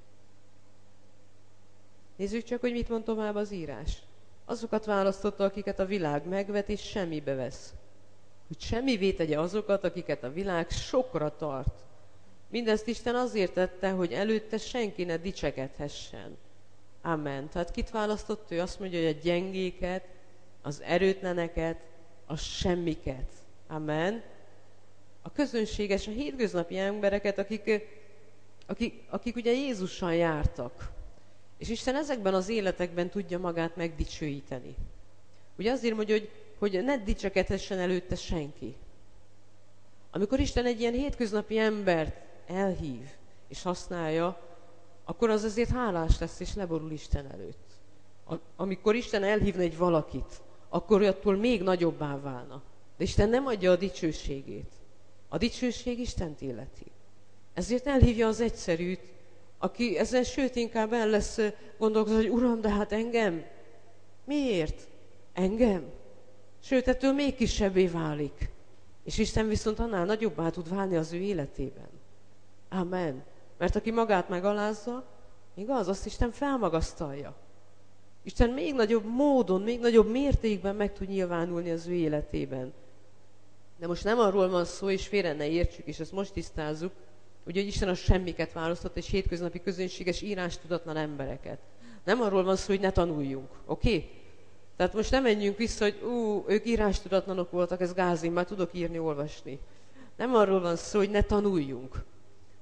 Nézzük csak, hogy mit mond tovább az írás. Azokat választotta, akiket a világ megvet és semmibe vesz. Hogy semmivé tegye azokat, akiket a világ sokra tart. Mindezt Isten azért tette, hogy előtte senki ne dicsekedhessen. Amen. Tehát kit választott ő? Azt mondja, hogy a gyengéket, az erőtleneket, a semmiket. Amen. A közönséges, a hétköznapi embereket, akik, akik, akik ugye Jézussal jártak. És Isten ezekben az életekben tudja magát megdicsőíteni. Ugye azért mondja, hogy, hogy ne dicsekedhessen előtte senki. Amikor Isten egy ilyen hétköznapi embert elhív és használja, akkor az azért hálás lesz és leborul Isten előtt. A, amikor Isten elhívna egy valakit, akkor attól még nagyobbá válna. De Isten nem adja a dicsőségét. A dicsőség Istent illeti. Ezért elhívja az egyszerűt, aki ezen sőt inkább el lesz gondolkozni, hogy Uram, de hát engem? Miért? Engem? Sőt, ettől még kisebbé válik. És Isten viszont annál nagyobbá tud válni az ő életében. Amen. Mert aki magát megalázza, igaz, azt Isten felmagasztalja. Isten még nagyobb módon, még nagyobb mértékben meg tud nyilvánulni az ő életében. De most nem arról van szó, és félre ne értsük, és ezt most tisztázzuk, ugye, hogy Isten a semmiket választott, és hétköznapi közönséges írástudatlan embereket. Nem arról van szó, hogy ne tanuljunk, oké? Okay? Tehát most nem menjünk vissza, hogy ú, ők írástudatlanok voltak, ez gáz, én már tudok írni, olvasni. Nem arról van szó, hogy ne tanuljunk.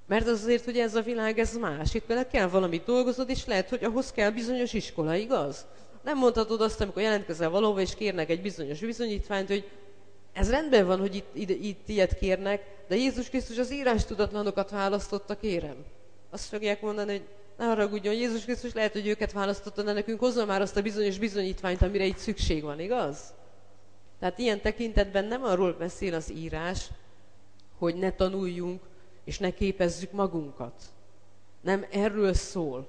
Mert azért, hogy ez a világ, ez más. Itt vele kell valamit dolgozod, és lehet, hogy ahhoz kell bizonyos iskola, igaz? Nem mondhatod azt, amikor jelentkezel valahova, és kérnek egy bizonyos bizonyítványt, hogy ez rendben van, hogy itt, itt, itt ilyet kérnek, de Jézus Krisztus az írástudatlanokat választotta, kérem. Azt fogják mondani, hogy ne haragudjon, Jézus Krisztus lehet, hogy őket választotta, de nekünk hozza már azt a bizonyos bizonyítványt, amire itt szükség van, igaz? Tehát ilyen tekintetben nem arról beszél az írás, hogy ne tanuljunk, és ne képezzük magunkat. Nem erről szól.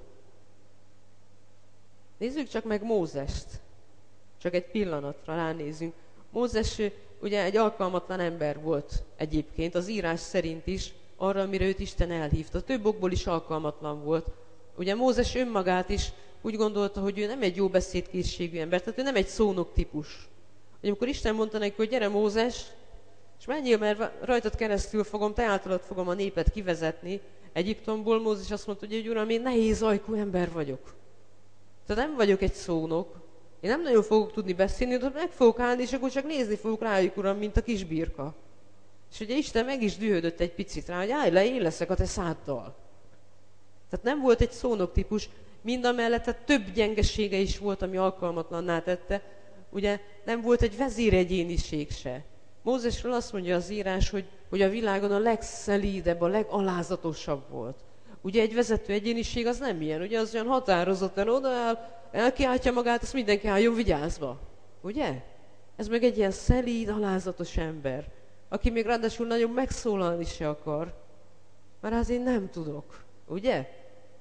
Nézzük csak meg Mózest. Csak egy pillanatra ránézünk. Mózes ugye egy alkalmatlan ember volt egyébként, az írás szerint is, arra, amire őt Isten elhívta. Több okból is alkalmatlan volt. Ugye Mózes önmagát is úgy gondolta, hogy ő nem egy jó beszédkészségű ember, tehát ő nem egy szónok típus. Hogy amikor Isten mondta neki, hogy gyere Mózes, és menjél, mert rajtad keresztül fogom, te általad fogom a népet kivezetni Egyiptomból, Mózes azt mondta, hogy uram, én nehéz ajkú ember vagyok. Tehát nem vagyok egy szónok, én nem nagyon fogok tudni beszélni, de meg fogok állni, és akkor csak nézni fogok rájuk, uram, mint a kis birka. És ugye Isten meg is dühödött egy picit rá, hogy állj le, én leszek a te száddal. Tehát nem volt egy szónok típus, mindamellett tehát több gyengesége is volt, ami alkalmatlanná tette. Ugye nem volt egy vezéregyéniség se. Mózesről azt mondja az írás, hogy, hogy a világon a legszelídebb, a legalázatosabb volt. Ugye egy vezető egyéniség az nem ilyen, ugye az olyan határozottan odaáll, elkiáltja magát, azt mindenki álljon vigyázba. Ugye? Ez meg egy ilyen szelíd, alázatos ember, aki még ráadásul nagyon megszólalni se akar, mert az én nem tudok. Ugye?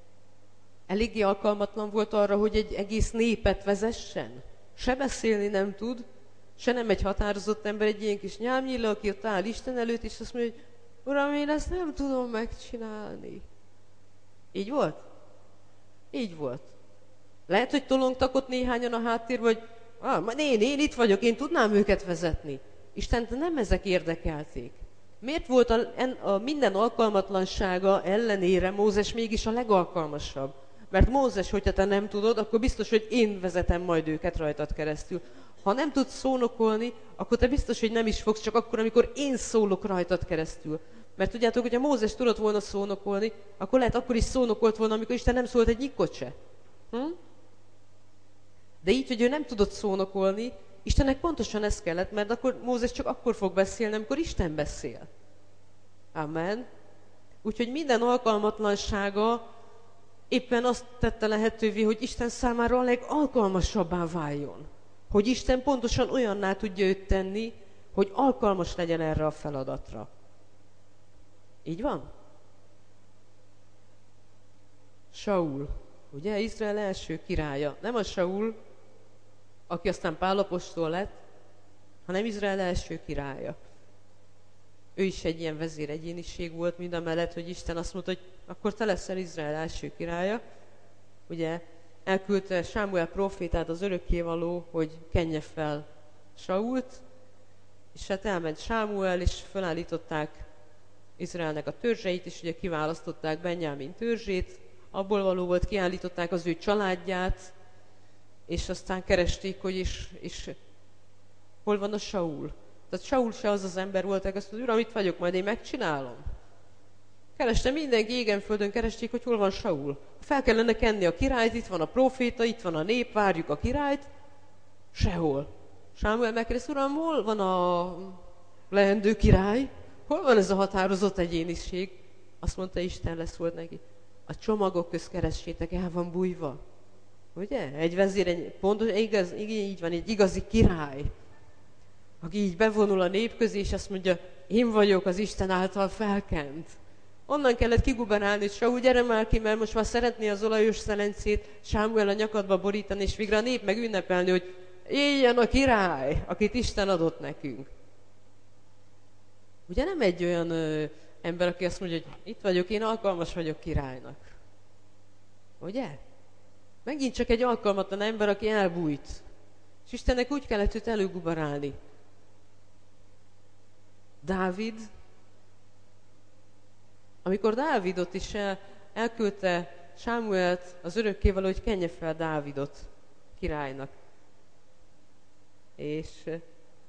Eléggé alkalmatlan volt arra, hogy egy egész népet vezessen. Se beszélni nem tud, se nem egy határozott ember, egy ilyen kis nyámnyilla, aki ott áll Isten előtt, és azt mondja, hogy uram, én ezt nem tudom megcsinálni. Így volt? Így volt. Lehet, hogy tolongtak ott néhányan a háttérben, hogy ah, én, én itt vagyok, én tudnám őket vezetni. Istent nem ezek érdekelték. Miért volt a, a minden alkalmatlansága ellenére Mózes mégis a legalkalmasabb? Mert Mózes, hogyha te nem tudod, akkor biztos, hogy én vezetem majd őket rajtad keresztül. Ha nem tudsz szónokolni, akkor te biztos, hogy nem is fogsz, csak akkor, amikor én szólok rajtad keresztül. Mert tudjátok, hogyha Mózes tudott volna szónokolni, akkor lehet akkor is szónokolt volna, amikor Isten nem szólt egy nyikkot se. Hm? De így, hogy ő nem tudott szónokolni, Istennek pontosan ez kellett, mert akkor Mózes csak akkor fog beszélni, amikor Isten beszél. Amen. Úgyhogy minden alkalmatlansága éppen azt tette lehetővé, hogy Isten számára a legalkalmasabbá váljon. Hogy Isten pontosan olyanná tudja őt tenni, hogy alkalmas legyen erre a feladatra. Így van? Saul, ugye Izrael első királya. Nem a Saul, aki aztán Pál apostol lett, hanem Izrael első királya. Ő is egy ilyen vezéregyéniség volt, mindamellett, hogy Isten azt mondta, hogy akkor te leszel Izrael első királya. Ugye elküldte Sámuel prófétát, az örökkévaló, hogy kenje fel Sault, és hát elment Sámuel, és felállították Izraelnek a törzseit, és ugye kiválasztották Benjámin törzsét, abból való volt, kiállították az ő családját, és aztán keresték, hogy is, és hol van a Saul. Tehát Saul se az az ember volt, aki azt mondta, uram, itt vagyok, majd én megcsinálom. Kereste mindenki, égen földön keresték, hogy hol van Saul. Fel kellene kenni a királyt, itt van a próféta, itt van a nép, várjuk a királyt. Sehol. Sámuel megkérdezte, uram, hol van a leendő király? Hol van ez a határozott egyéniség? Azt mondta, Isten lesz volt neki. A csomagok közt keressétek, el van bújva. Ugye? Egy vezér, egy pontos, igaz, így van, egy igazi király, aki így bevonul a nép közé, és azt mondja, én vagyok az Isten által felkent. Onnan kellett kigubernálni, és Saul, gyere már ki, mert most már szeretné az olajos szelencét Sámuel a nyakadba borítani, és végre a nép meg ünnepelni, hogy éljen a király, akit Isten adott nekünk. Ugye nem egy olyan ö, ember, aki azt mondja, hogy itt vagyok, én alkalmas vagyok királynak. Ugye? Megint csak egy alkalmatlan ember, aki elbújt. És Istennek úgy kellett őt előgubarálni. Dávid, amikor Dávidot is el, elküldte Sámuelt az örökkévaló, hogy kenje fel Dávidot királynak. És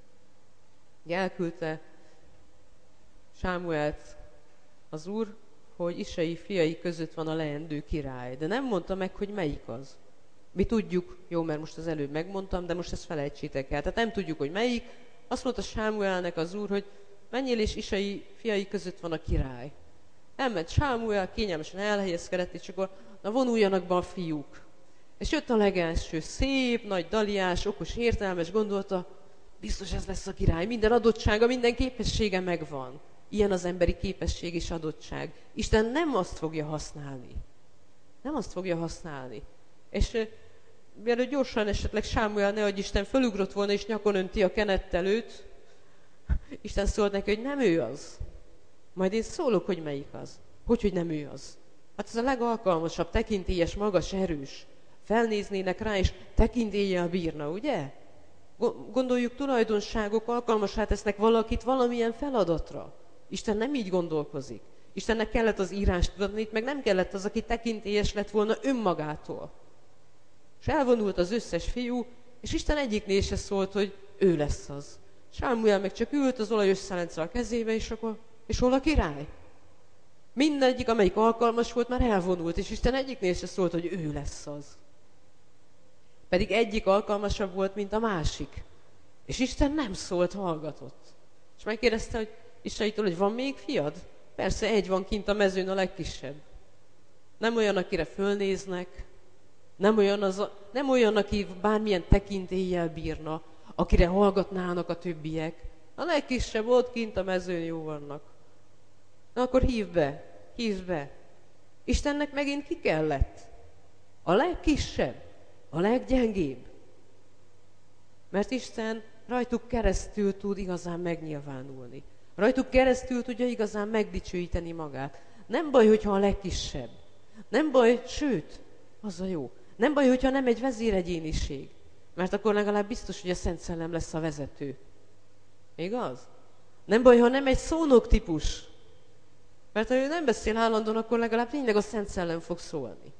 elküldte Sámuelt az Úr, hogy Isai fiai között van a leendő király, de nem mondta meg, hogy melyik az. Mi tudjuk, jó, mert most az előbb megmondtam, de most ezt felejtsétek el. Tehát nem tudjuk, hogy melyik. Azt mondta Sámuelnek az Úr, hogy menjél, és Isai fiai között van a király. Elment Sámuel, kényelmesen elhelyezkedett, és akkor na vonuljanak be a fiúk. És jött a legelső, szép, nagy daliás, okos, értelmes, gondolta, biztos ez lesz a király, minden adottsága, minden képessége megvan. Ilyen az emberi képesség és adottság. Isten nem azt fogja használni. Nem azt fogja használni. És mielőtt gyorsan esetleg Sámuel, ne adj Isten, fölugrott volna és nyakon önti a kenettelőt, Isten szólt neki, hogy nem ő az. Majd én szólok, hogy melyik az. Hogy, hogy nem ő az. Hát ez a legalkalmasabb, tekintélyes, magas, erős. Felnéznének rá, és tekintéllyel bírna, ugye? Gondoljuk, tulajdonságok alkalmassá tesznek valakit valamilyen feladatra. Isten nem így gondolkozik. Istennek kellett az írást tudatni, itt meg nem kellett az, aki tekintélyes lett volna önmagától. És elvonult az összes fiú, és Isten egyiknél se szólt, hogy ő lesz az. Sámuel meg csak ült az olajos szelencre a kezébe, és akkor, és hol a király? Mindegyik, amelyik alkalmas volt, már elvonult, és Isten egyiknél se szólt, hogy ő lesz az. Pedig egyik alkalmasabb volt, mint a másik. És Isten nem szólt, hallgatott. És megkérdezte, hogy Isaitól, hogy van még fiad? Persze, egy van kint a mezőn, a legkisebb. Nem olyan, akire fölnéznek, nem olyan, az a, nem olyan, aki bármilyen tekintéllyel bírna, akire hallgatnának a többiek. A legkisebb ott kint a mezőn jó vannak. Na akkor hívd be, hívd be. Istennek megint ki kellett? A legkisebb, a leggyengébb. Mert Isten rajtuk keresztül tud igazán megnyilvánulni. Rajtuk keresztül tudja igazán megdicsőíteni magát. Nem baj, hogyha a legkisebb. Nem baj, sőt, az a jó. Nem baj, hogyha nem egy vezéregyéniség. Mert akkor legalább biztos, hogy a Szent Szellem lesz a vezető. Igaz? Nem baj, ha nem egy szónok típus. Mert ha ő nem beszél állandóan, akkor legalább tényleg a Szent Szellem fog szólni.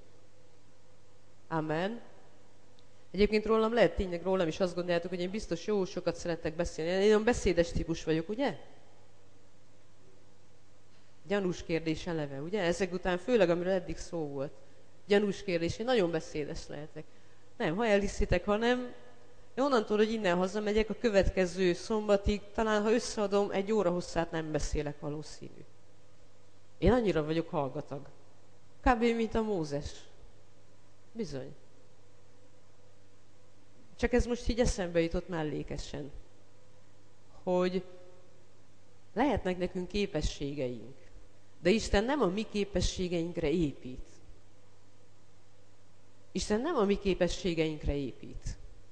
Amen. Egyébként rólam lehet, tényleg rólam is azt gondoljátok, hogy én biztos jó sokat szeretek beszélni. Én olyan beszédes típus vagyok, ugye? Gyanús kérdés eleve, ugye? Ezek után főleg, amiről eddig szó volt. Gyanús kérdés, én nagyon beszédes lehetek. Nem, ha elhiszitek, ha nem, én onnantól, hogy innen hazamegyek, a következő szombatig, talán ha összeadom, egy óra hosszát nem beszélek valószínű. Én annyira vagyok hallgatag. Kb. Mint a Mózes. Bizony. Csak ez most így eszembe jutott mellékesen, hogy lehetnek nekünk képességeink, de Isten nem a mi képességeinkre épít. Isten nem a mi képességeinkre épít.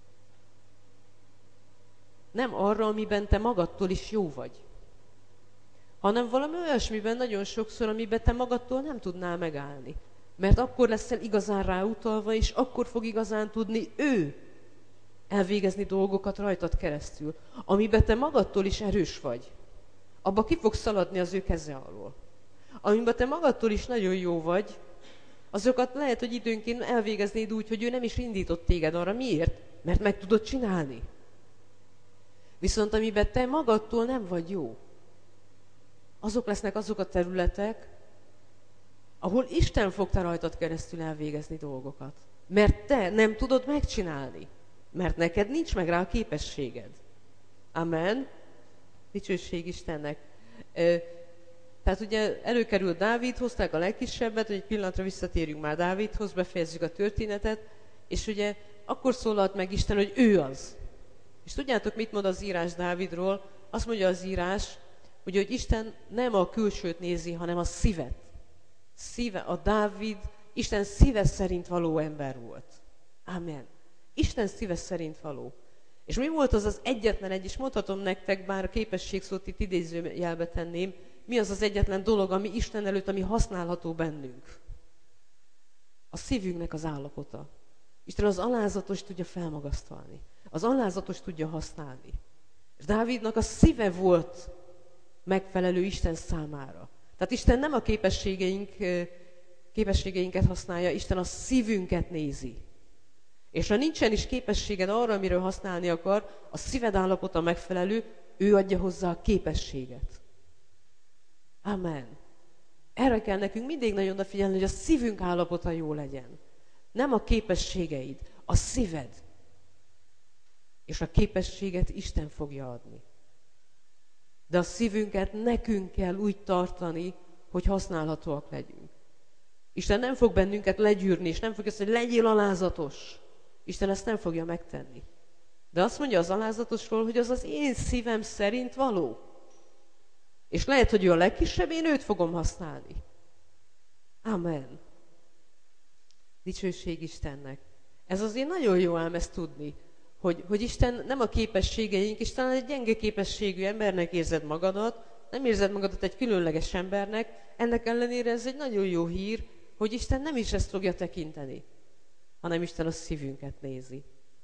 Nem arra, amiben te magadtól is jó vagy, hanem valami olyasmiben nagyon sokszor, amiben te magadtól nem tudnál megállni. Mert akkor leszel igazán ráutalva, és akkor fog igazán tudni ő elvégezni dolgokat rajtad keresztül. Amiben te magadtól is erős vagy, abba ki fog szaladni az ő keze alól. Amiben te magadtól is nagyon jó vagy, azokat lehet, hogy időnként elvégeznéd úgy, hogy ő nem is indított téged arra. Miért? Mert meg tudod csinálni. Viszont amiben te magadtól nem vagy jó, azok lesznek azok a területek, ahol Isten fog te rajtad keresztül elvégezni dolgokat. Mert te nem tudod megcsinálni. Mert neked nincs meg rá a képességed. Amen. Dicsőség Istennek. Tehát ugye előkerül Dávid, hozták a legkisebbet, hogy egy pillanatra visszatérjünk már Dávidhoz, befejezzük a történetet, és ugye akkor szólalt meg Isten, hogy ő az. És tudjátok, mit mond az írás Dávidról? Azt mondja az írás, ugye, hogy Isten nem a külsőt nézi, hanem a szívet. Szíve, a Dávid Isten szíve szerint való ember volt. Amen. Isten szíve szerint való. És mi volt az az egyetlen egy, és mondhatom nektek, bár a képességszót itt idézőjelbe tenném, mi az az egyetlen dolog, ami Isten előtt, ami használható bennünk? A szívünknek az állapota. Isten az alázatos tudja felmagasztalni. Az alázatos tudja használni. És Dávidnak a szíve volt megfelelő Isten számára. Tehát Isten nem a képességeink, képességeinket használja, Isten a szívünket nézi. És ha nincsen is képességed arra, amiről használni akar, a szíved állapota megfelelő, ő adja hozzá a képességet. Amen. Erre kell nekünk mindig nagyon odafigyelni, hogy a szívünk állapota jó legyen. Nem a képességeid, a szíved. És a képességet Isten fogja adni. De a szívünket nekünk kell úgy tartani, hogy használhatóak legyünk. Isten nem fog bennünket legyűrni, és nem fogja azt, hogy legyél alázatos. Isten ezt nem fogja megtenni. De azt mondja az alázatosról, hogy az az én szívem szerint való. És lehet, hogy ő a legkisebb, én őt fogom használni. Amen. Dicsőség Istennek. Ez azért nagyon jó ám ezt tudni, hogy, hogy Isten nem a képességeink, és talán egy gyenge képességű embernek érzed magadat, nem érzed magadat egy különleges embernek, ennek ellenére ez egy nagyon jó hír, hogy Isten nem is ezt fogja tekinteni, hanem Isten a szívünket nézi.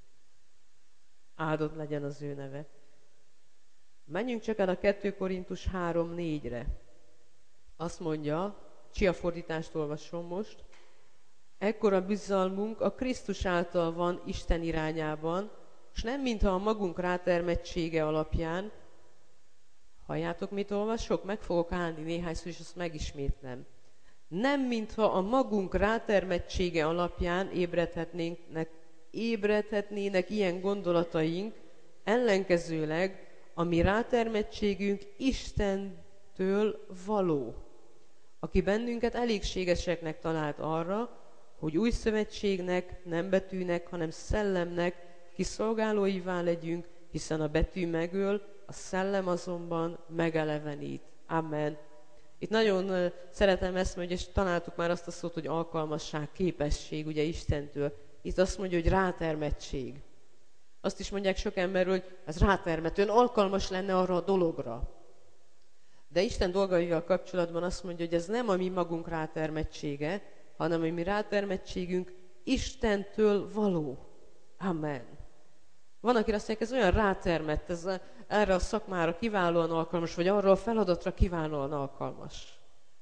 Áldott legyen az ő neve. Menjünk csak el a kettő Korintus három négyre. Azt mondja, Csia fordítást olvasom most, ekkora bizalmunk a Krisztus által van Isten irányában, és nem mintha a magunk rátermettsége alapján. Halljátok, mit olvasok? Meg fogok állni néhányszor, és azt megismétlem. Nem mintha a magunk rátermettsége alapján ébredhetnének, ébredhetnének ilyen gondolataink, ellenkezőleg a mi rátermettségünk Istentől való, aki bennünket elégségeseknek talált arra, hogy új szövetségnek, nem betűnek, hanem szellemnek kiszolgálóivá legyünk, hiszen a betű megöl, a szellem azonban megelevenít. Amen. Itt nagyon uh, szeretem ezt, hogy és találtuk már azt a szót, hogy alkalmasság, képesség, ugye Istentől. Itt azt mondja, hogy rátermettség. Azt is mondják sok emberről, hogy ez rátermetően alkalmas lenne arra a dologra. De Isten dolgaival kapcsolatban azt mondja, hogy ez nem a mi magunk rátermettsége, hanem a mi rátermettségünk Istentől való. Amen. Van, aki azt mondja, ez olyan rátermett, ez a, erre a szakmára kiválóan alkalmas, vagy arra a feladatra kiválóan alkalmas.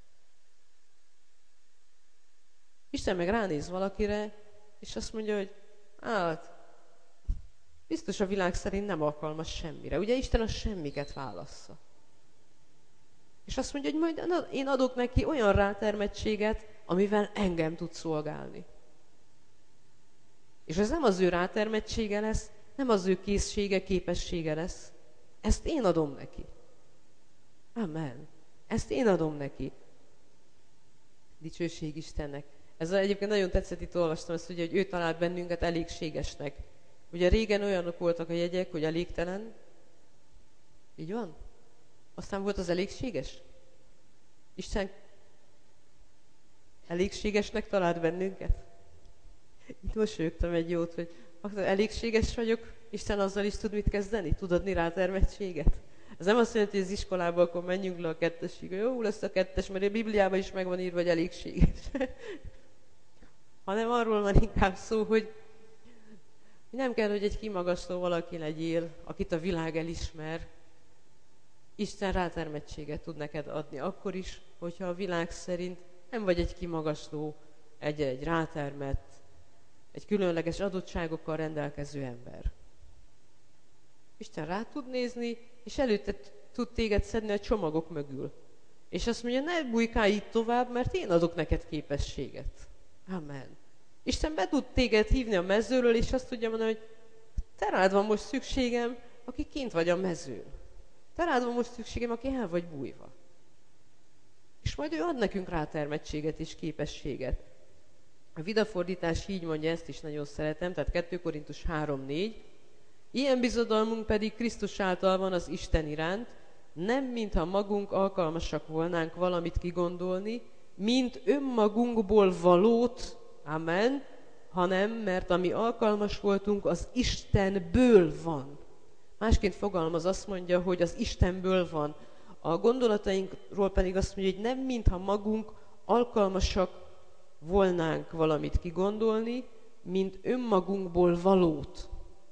Isten meg ránéz valakire, és azt mondja, hogy hát, biztos a világ szerint nem alkalmas semmire. Ugye Isten a semmiket válassza. És azt mondja, hogy majd én adok neki olyan rátermettséget, amivel engem tud szolgálni. És ez nem az ő rátermettsége lesz, nem az ő készsége, képessége lesz. Ezt én adom neki. Amen. Ezt én adom neki. Dicsőség Istennek. Ezzel egyébként nagyon tetszett, itt olvastam ezt, ugye, hogy ő talált bennünket elégségesnek. Ugye régen olyanok voltak a jegyek, hogy elégtelen. Így van? Aztán volt az elégséges? Isten elégségesnek talált bennünket? Itt mosolyogtam egy jót, hogy elégséges vagyok, Isten azzal is tud mit kezdeni? Tud adni rá termettséget? Ez nem azt jelenti, hogy az iskolába akkor menjünk le a kettesig. Jó lesz a kettes, mert a Bibliában is meg van írva, hogy elégséges. Hanem arról van inkább szó, hogy nem kell, hogy egy kimagasló valaki legyél, akit a világ elismer. Isten rátermettséget tud neked adni akkor is, hogyha a világ szerint nem vagy egy kimagasló, egy, egy rátermett, egy különleges adottságokkal rendelkező ember. Isten rá tud nézni, és előtte tud téged szedni a csomagok mögül. És azt mondja, ne bujkálj itt tovább, mert én adok neked képességet. Amen. Isten be tud téged hívni a mezőről, és azt tudja mondani, hogy te rád van most szükségem, aki kint vagy a mezőn. Te rád van most szükségem, aki el vagy bújva. És majd ő ad nekünk rátermettséget és képességet. A vidafordítás így mondja, ezt is nagyon szeretem, tehát kettő Korintus három négy. Ilyen bizodalmunk pedig Krisztus által van az Isten iránt, nem mintha magunk alkalmasak volnánk valamit kigondolni, mint önmagunkból valót, amen, hanem mert ami alkalmas voltunk, az Istenből van. Másként fogalmaz, azt mondja, hogy az Istenből van. A gondolatainkról pedig azt mondja, hogy nem mintha magunk alkalmasak volnánk valamit kigondolni, mint önmagunkból valót.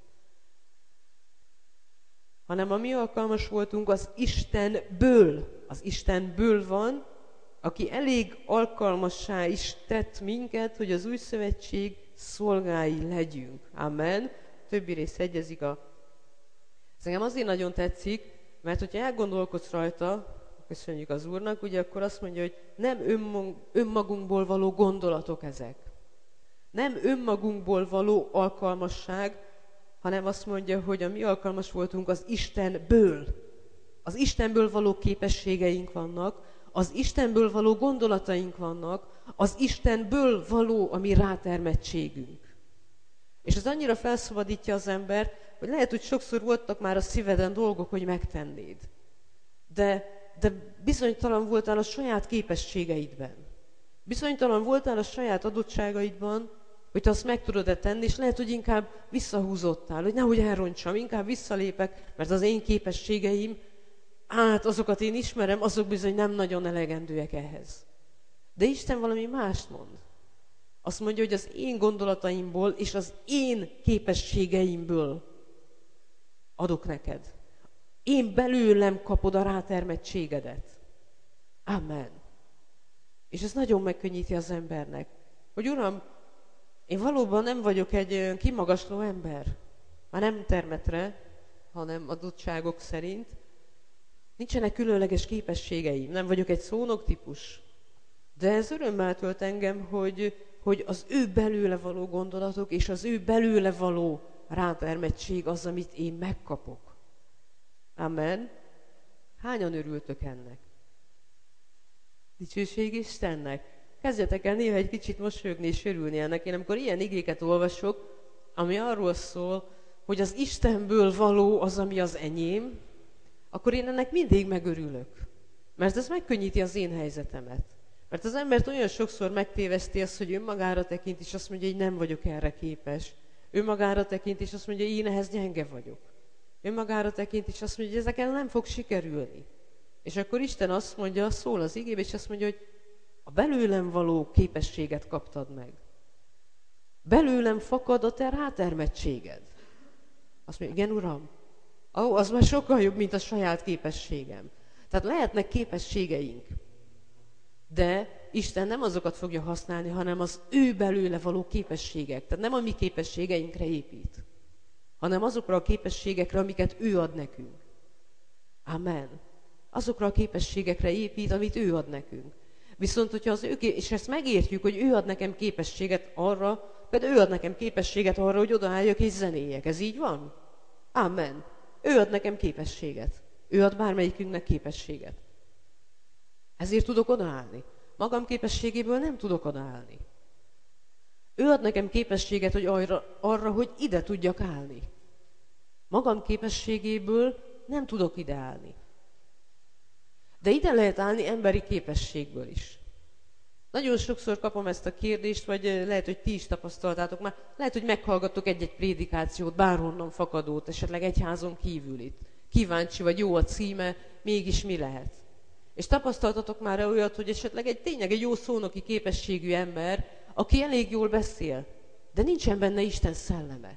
Hanem a mi alkalmas voltunk az Istenből. Az Istenből van, aki elég alkalmassá is tett minket, hogy az új szövetség szolgái legyünk. Amen. Többi rész egyezik a... Ez engem azért nagyon tetszik, mert hogyha elgondolkodsz rajta, köszönjük az Úrnak, ugye akkor azt mondja, hogy nem önmagunkból való gondolatok ezek. Nem önmagunkból való alkalmasság, hanem azt mondja, hogy a mi alkalmas voltunk az Istenből. Az Istenből való képességeink vannak, az Istenből való gondolataink vannak, az Istenből való a mi rátermettségünk. És ez annyira felszabadítja az embert, hogy lehet, hogy sokszor voltak már a szíveden dolgok, hogy megtennéd. De, de bizonytalan voltál a saját képességeidben. Bizonytalan voltál a saját adottságaidban, hogy te azt meg tudod-e tenni, és lehet, hogy inkább visszahúzottál, hogy nehogy elrontsam, inkább visszalépek, mert az én képességeim, hát azokat én ismerem, azok bizony nem nagyon elegendőek ehhez. De Isten valami mást mond. Azt mondja, hogy az én gondolataimból és az én képességeimből adok neked. Én belőlem kapod a rátermettségedet. Amen. És ez nagyon megkönnyíti az embernek, hogy Uram, én valóban nem vagyok egy kimagasló ember. Már nem termetre, hanem adottságok szerint. Nincsenek különleges képességeim, nem vagyok egy szónoktípus. De ez örömmel tölt engem, hogy, hogy az ő belőle való gondolatok és az ő belőle való rátermettség az, amit én megkapok. Amen. Hányan örültök ennek? Dicsőség Istennek. Kezdjetek el néha egy kicsit mosolyogni és örülni ennek. Én amikor ilyen igéket olvasok, ami arról szól, hogy az Istenből való az, ami az enyém, akkor én ennek mindig megörülök. Mert ez megkönnyíti az én helyzetemet. Mert az embert olyan sokszor megtéveszti az, hogy önmagára tekint, és azt mondja, hogy nem vagyok erre képes. Önmagára tekint, és azt mondja, hogy én ehhez gyenge vagyok. Önmagára tekint, és azt mondja, hogy ezeken nem fog sikerülni. És akkor Isten azt mondja, szól az igébe, és azt mondja, hogy a belőlem való képességet kaptad meg. Belőlem fakad a te rátermettséged. Azt mondja, igen, Uram, ó, az már sokkal jobb, mint a saját képességem. Tehát lehetnek képességeink, de Isten nem azokat fogja használni, hanem az ő belőle való képességek. Tehát nem a mi képességeinkre épít, hanem azokra a képességekre, amiket ő ad nekünk. Amen. Azokra a képességekre épít, amit ő ad nekünk. Viszont, hogyha az ő, és ezt megértjük, hogy ő ad nekem képességet arra, például ő ad nekem képességet arra, hogy odaálljak és zenéjek. Ez így van? Amen. Ő ad nekem képességet. Ő ad bármelyikünknek képességet. Ezért tudok odaállni. Magam képességéből nem tudok odaállni. Ő ad nekem képességet, hogy arra, arra, hogy ide tudjak állni. Magam képességéből nem tudok ide állni. De ide lehet állni emberi képességből is. Nagyon sokszor kapom ezt a kérdést, vagy lehet, hogy ti is tapasztaltátok már, lehet, hogy meghallgattok egy-egy prédikációt, bárhonnan fakadót, esetleg egyházon kívül itt. Kíváncsi vagy, jó a címe, mégis mi lehet. És tapasztaltatok már olyat, hogy esetleg egy tényleg egy jó szónoki képességű ember, aki elég jól beszél, de nincsen benne Isten szelleme.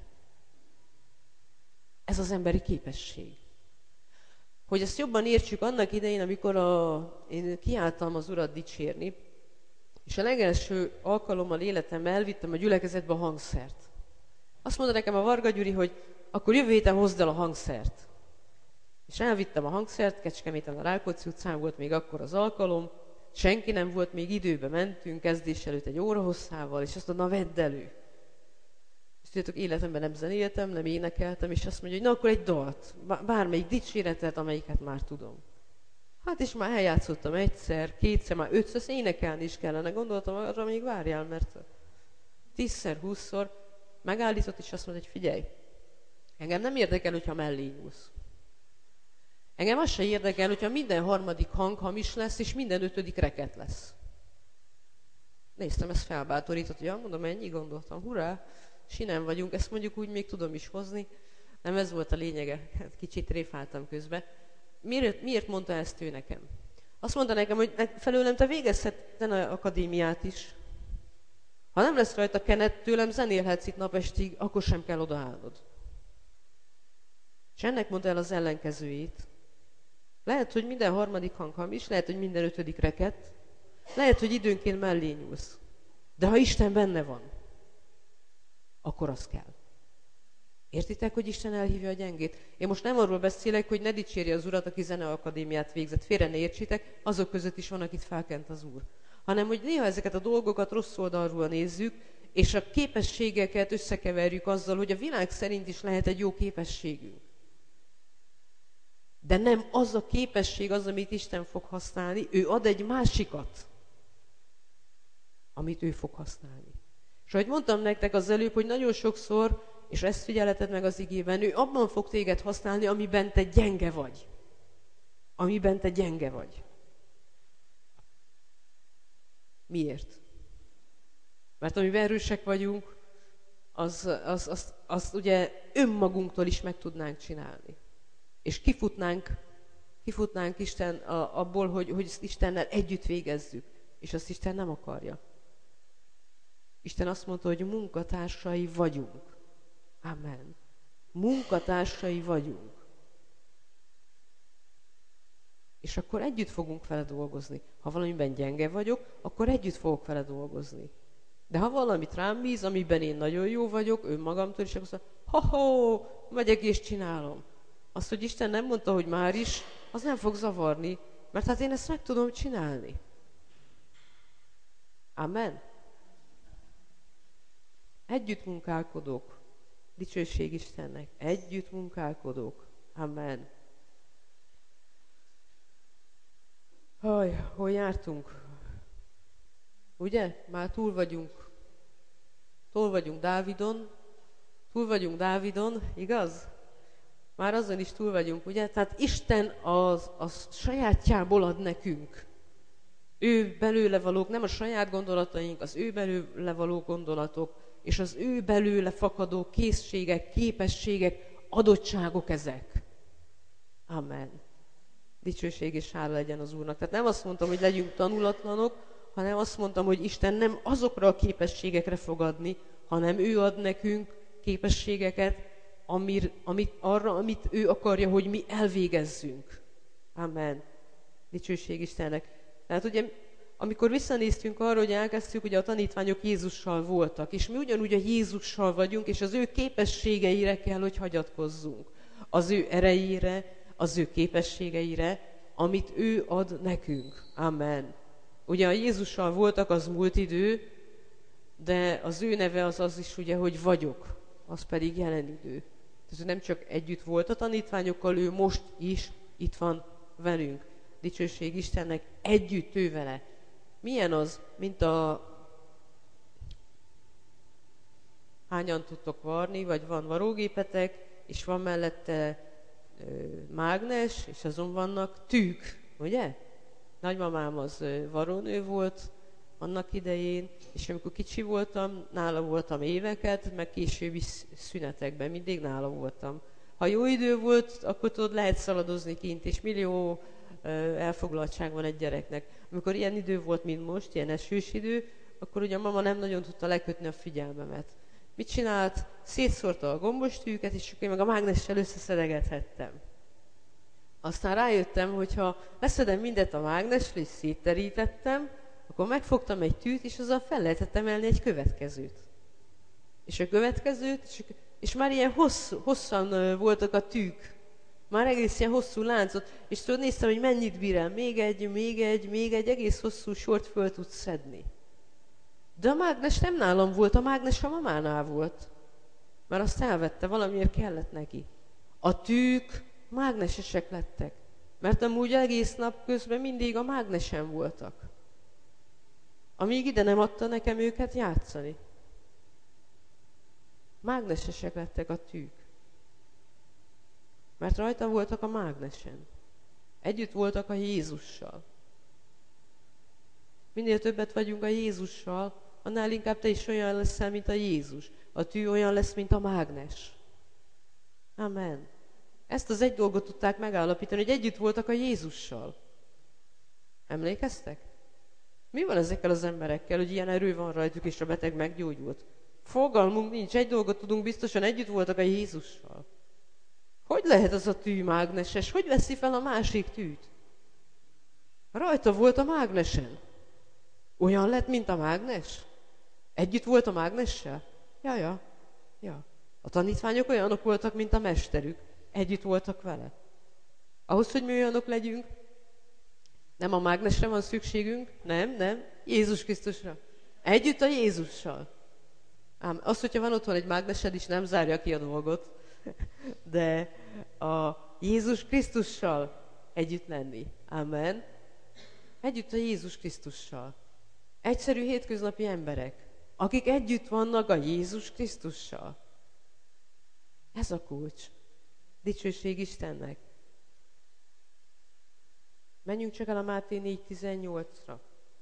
Ez az emberi képesség. Hogy ezt jobban értsük, annak idején, amikor a, én kiálltam az Urat dicsérni, és a legelső alkalommal életemben elvittem a gyülekezetbe a hangszert. Azt mondta nekem a Varga Gyuri, hogy akkor jövő héten hozd el a hangszert. És elvittem a hangszert, Kecskeméten a Rákóczi utcán volt még akkor az alkalom, senki nem volt, még időbe mentünk, kezdés előtt egy óra hosszával, és azt mondta, na vedd elő. És tudjátok, életemben nem zenéltem, nem énekeltem, és azt mondja, hogy na akkor egy dalt, bármelyik dicséretet, amelyiket már tudom. Hát és már eljátszottam egyszer, kétszer, már ötször, énekelni is kellene. Gondoltam arra, még várjál, mert tízszer, húszszor megállított, és azt mondta, hogy figyelj, engem nem érdekel, hogyha mellé nyúlsz. Engem az se érdekel, hogyha minden harmadik hang hamis lesz, és minden ötödik reket lesz. Néztem, ezt felbátorított, hogy ja, mondom, ennyi, gondoltam, hurrá, sinem vagyunk, ezt mondjuk úgy még tudom is hozni. Nem ez volt a lényege, kicsit tréfáltam közben. Miért, miért mondta ezt ő nekem? Azt mondta nekem, hogy felőlem te végezhetsz a akadémiát is. Ha nem lesz rajta kenet, tőlem zenélhetsz itt napestig, akkor sem kell odaállnod. És ennek mondta el az ellenkezőjét. Lehet, hogy minden harmadik hang hamis, lehet, hogy minden ötödik reket, lehet, hogy időnként mellé nyúlsz. De ha Isten benne van, akkor az kell. Értitek, hogy Isten elhívja a gyengét? Én most nem arról beszélek, hogy ne dicsérje az Urat, aki zeneakadémiát végzett. Félre ne értsétek, azok között is van, akit felkent az Úr. Hanem, hogy néha ezeket a dolgokat rossz oldalról nézzük, és a képességeket összekeverjük azzal, hogy a világ szerint is lehet egy jó képességünk. De nem az a képesség az, amit Isten fog használni, ő ad egy másikat, amit ő fog használni. És ahogy mondtam nektek az előbb, hogy nagyon sokszor, és ezt figyeleted meg az igében, ő abban fog téged használni, amiben te gyenge vagy. Amiben te gyenge vagy. Miért? Mert amiben erősek vagyunk, az, az, az, az ugye önmagunktól is meg tudnánk csinálni. És kifutnánk, kifutnánk Isten a, abból, hogy, hogy ezt Istennel együtt végezzük. És azt Isten nem akarja. Isten azt mondta, hogy munkatársai vagyunk. Amen. Munkatársai vagyunk. És akkor együtt fogunk vele dolgozni. Ha valamiben gyenge vagyok, akkor együtt fogok vele dolgozni. De ha valamit rám bíz, amiben én nagyon jó vagyok, önmagamtól is, akkor azt mondja, ho-ho, megyek és csinálom. Azt, hogy Isten nem mondta, hogy már is, az nem fog zavarni, mert hát én ezt meg tudom csinálni. Amen. Együtt munkálkodok. Dicsőség Istennek. Együtt munkálkodok. Amen. Haj, hol jártunk? Ugye? Már túl vagyunk. Túl vagyunk Dávidon. Túl vagyunk Dávidon, igaz? Már azon is túl vagyunk, ugye? Tehát Isten az, az sajátjából ad nekünk. Ő belőle valók, nem a saját gondolataink, az ő belőle való gondolatok, és az ő belőle fakadó készségek, képességek, adottságok ezek. Amen. Dicsőség és hála legyen az Úrnak. Tehát nem azt mondtam, hogy legyünk tanulatlanok, hanem azt mondtam, hogy Isten nem azokra a képességekre fog adni, hanem ő ad nekünk képességeket, amir, amit, arra, amit ő akarja, hogy mi elvégezzünk. Amen. Dicsőség Istennek. Tehát ugye, amikor visszanéztünk arra, hogy elkezdtük, ugye a tanítványok Jézussal voltak, és mi ugyanúgy a Jézussal vagyunk, és az ő képességeire kell, hogy hagyatkozzunk. Az ő erejére, az ő képességeire, amit ő ad nekünk. Amen. Ugye a Jézussal voltak, az múlt idő, de az ő neve az az is, ugye, hogy vagyok, az pedig jelen idő. Tehát nem csak együtt volt a tanítványokkal, ő most is itt van velünk. Dicsőség Istennek, együtt ő vele. Milyen az, mint a... Hányan tudtok varni, vagy van varógépetek, és van mellette ö, mágnes, és azon vannak tűk, ugye? Nagymamám az ö, varónő volt annak idején, és amikor kicsi voltam, nála voltam éveket, meg későbbi szünetekben, mindig nála voltam. Ha jó idő volt, akkor tudod, lehet szaladozni kint, és millió ö, elfoglaltság van egy gyereknek. Amikor ilyen idő volt, mint most, ilyen esős idő, akkor ugye a mama nem nagyon tudta lekötni a figyelmemet. Mit csinált? Szétszórta a gombostűket, és akkor én meg a mágnessel összeszedegethettem. Aztán rájöttem, hogy ha leszedem mindet a mágnesről, és szétterítettem, akkor megfogtam egy tűt, és azzal fel lehetett emelni egy következőt. És a következőt, és, és már ilyen hosszú, hosszan voltak a tűk. Már egész ilyen hosszú láncot, és tudod, néztem, hogy mennyit bír el. Még egy, még egy, még egy egész hosszú sort föl tudsz szedni. De a mágnes nem nálam volt, a mágnes a mamánál volt. Mert azt elvette, valamiért kellett neki. A tűk mágnesesek lettek. Mert amúgy egész nap közben mindig a mágnesen voltak. Amíg ide nem adta nekem őket játszani. Mágnesesek lettek a tűk. Mert rajta voltak a mágnesen. Együtt voltak a Jézussal. Minél többet vagyunk a Jézussal, annál inkább te is olyan leszel, mint a Jézus. A tű olyan lesz, mint a mágnes. Amen. Ezt az egy dolgot tudták megállapítani, hogy együtt voltak a Jézussal. Emlékeztek? Mi van ezekkel az emberekkel, hogy ilyen erő van rajtuk, és a beteg meggyógyult? Fogalmunk nincs, egy dolgot tudunk biztosan, együtt voltak a Jézussal. Hogy lehet az a tű mágneses? Hogy veszi fel a másik tűt? Rajta volt a mágnesen. Olyan lett, mint a mágnes? Együtt volt a mágnessel? Ja, ja, ja. A tanítványok olyanok voltak, mint a mesterük. Együtt voltak vele. Ahhoz, hogy mi olyanok legyünk, nem a mágnesre van szükségünk, nem, nem, Jézus Krisztusra. Együtt a Jézussal. Ám az, hogyha van otthon egy mágnesed is, nem zárja ki a dolgot, de a Jézus Krisztussal együtt lenni. Amen. Együtt a Jézus Krisztussal. Egyszerű hétköznapi emberek, akik együtt vannak a Jézus Krisztussal. Ez a kulcs. Dicsőség Istennek. Menjünk csak el a Máté négy tizennyolcra.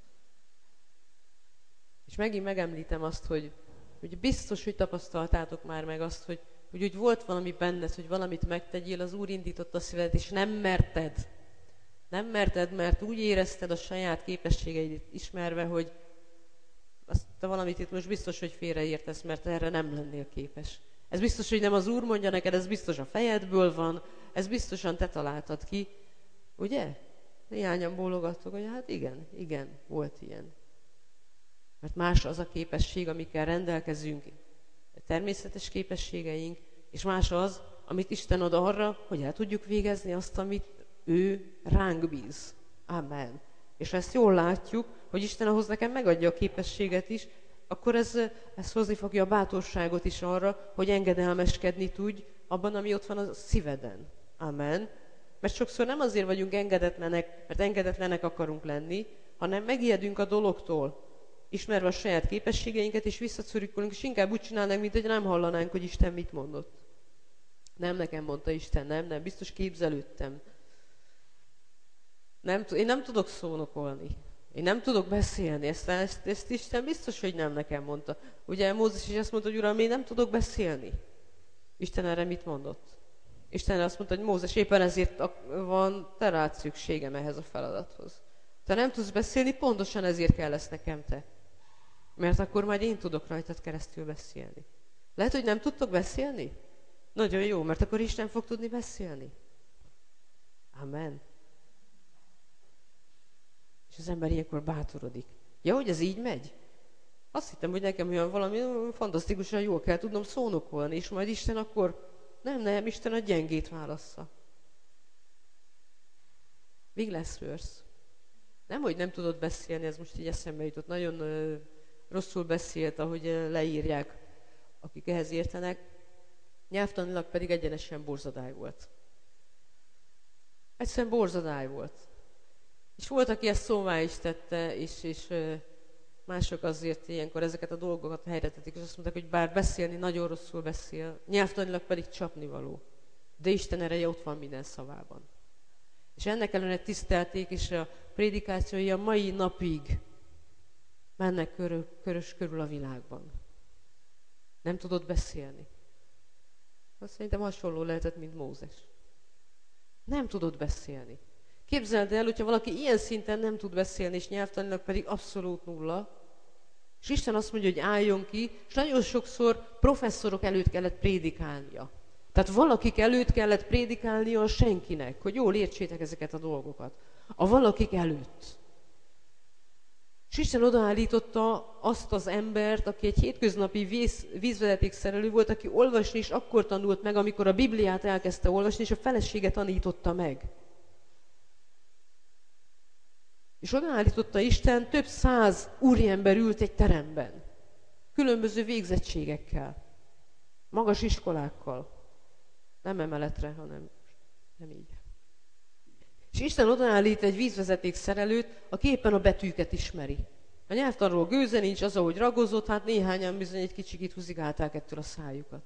És megint megemlítem azt, hogy, hogy biztos, hogy tapasztaltátok már meg azt, hogy, hogy úgy volt valami benned, hogy valamit megtegyél, az Úr indította a szívedet, és nem merted. Nem merted, mert úgy érezted a saját képességeidet ismerve, hogy azt te valamit itt most biztos, hogy félreértesz, mert erre nem lennél képes. Ez biztos, hogy nem az Úr mondja neked, ez biztos a fejedből van, ez biztosan te találtad ki. Ugye? Néhányan bólogattok, hogy hát igen, igen, volt ilyen. Mert más az a képesség, amikkel rendelkezünk, a természetes képességeink, és más az, amit Isten ad arra, hogy el tudjuk végezni azt, amit ő ránk bíz. Amen. És ha ezt jól látjuk, hogy Isten ahhoz nekem megadja a képességet is, akkor ez, ez hozni fogja a bátorságot is arra, hogy engedelmeskedni tudj abban, ami ott van a szíveden. Amen. Mert sokszor nem azért vagyunk engedetlenek, mert engedetlenek akarunk lenni, hanem megijedünk a dologtól, ismerve a saját képességeinket, és visszaszorítkozunk, és inkább úgy csinálnánk, mint hogy nem hallanánk, hogy Isten mit mondott. Nem nekem mondta Isten, nem, nem, biztos képzelődtem. Nem, én nem tudok szónokolni. Én nem tudok beszélni. Ezt, ezt, ezt Isten biztos, hogy nem nekem mondta. Ugye Mózes is azt mondta, hogy Uram, én nem tudok beszélni. Isten erre mit mondott? Isten azt mondta, hogy Mózes, éppen ezért van te rád szükségem ehhez a feladathoz. Te nem tudsz beszélni, pontosan ezért kell lesz nekem te. Mert akkor majd én tudok rajtad keresztül beszélni. Lehet, hogy nem tudtok beszélni? Nagyon jó, mert akkor Isten fog tudni beszélni. Amen. És az ember ilyenkor bátorodik. Ja, hogy ez így megy? Azt hittem, hogy nekem olyan valami fantasztikusan jól kell tudnom szónokolni, és majd Isten akkor... Nem, nem, Isten a gyengét válassza. Wigglesworth. Nem, hogy nem tudod beszélni, ez most így eszembe jutott. Nagyon uh, rosszul beszélt, ahogy uh, leírják, akik ehhez értenek. Nyelvtanilag pedig egyenesen borzadály volt. Egyszerűen borzadály volt. És volt, aki ezt szóvá is tette, és, és uh, mások azért ilyenkor ezeket a dolgokat helyretetik, és azt mondták, hogy bár beszélni nagyon rosszul beszél, nyelvtanilag pedig csapnivaló. De Isten ereje ott van minden szavában. És ennek ellenére tisztelték, és a prédikációi a mai napig mennek körül, körös körül a világban. Nem tudod beszélni. Azt szerintem hasonló lehetett, mint Mózes. Nem tudod beszélni. Képzeld el, hogyha valaki ilyen szinten nem tud beszélni, és nyelvtanilag pedig abszolút nulla, és Isten azt mondja, hogy álljon ki, és nagyon sokszor professzorok előtt kellett prédikálnia. Tehát valakik előtt kellett prédikálnia senkinek, hogy jól értsétek ezeket a dolgokat. A valakik előtt. És Isten odaállította azt az embert, aki egy hétköznapi víz, vízvezetékszerelő volt, aki olvasni is akkor tanult meg, amikor a Bibliát elkezdte olvasni, és a felesége tanította meg. És odaállította Isten, több száz úriember ült egy teremben. Különböző végzettségekkel. Magas iskolákkal. Nem emeletre, hanem nem így. És Isten odaállít egy vízvezetékszerelőt, aki éppen a betűket ismeri. A nyelvtanról gőze nincs, az, ahogy ragozott, hát néhányan bizony egy kicsikét húzigálták ettől a szájukat.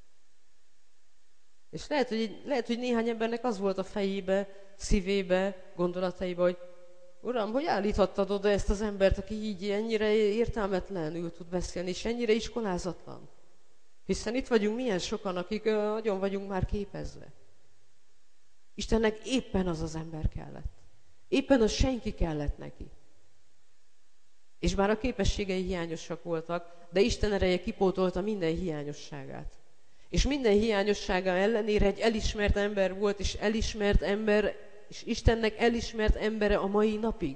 És lehet hogy, lehet, hogy néhány embernek az volt a fejébe, szívébe, gondolataiba, hogy Uram, hogy állíthattad oda ezt az embert, aki így ennyire értelmetlenül tud beszélni, és ennyire iskolázatlan? Hiszen itt vagyunk milyen sokan, akik uh, nagyon vagyunk már képezve. Istennek éppen az az ember kellett. Éppen az senki kellett neki. És bár a képességei hiányosak voltak, de Isten ereje kipótolta minden hiányosságát. És minden hiányossága ellenére egy elismert ember volt, és elismert ember, és Istennek elismert embere a mai napig.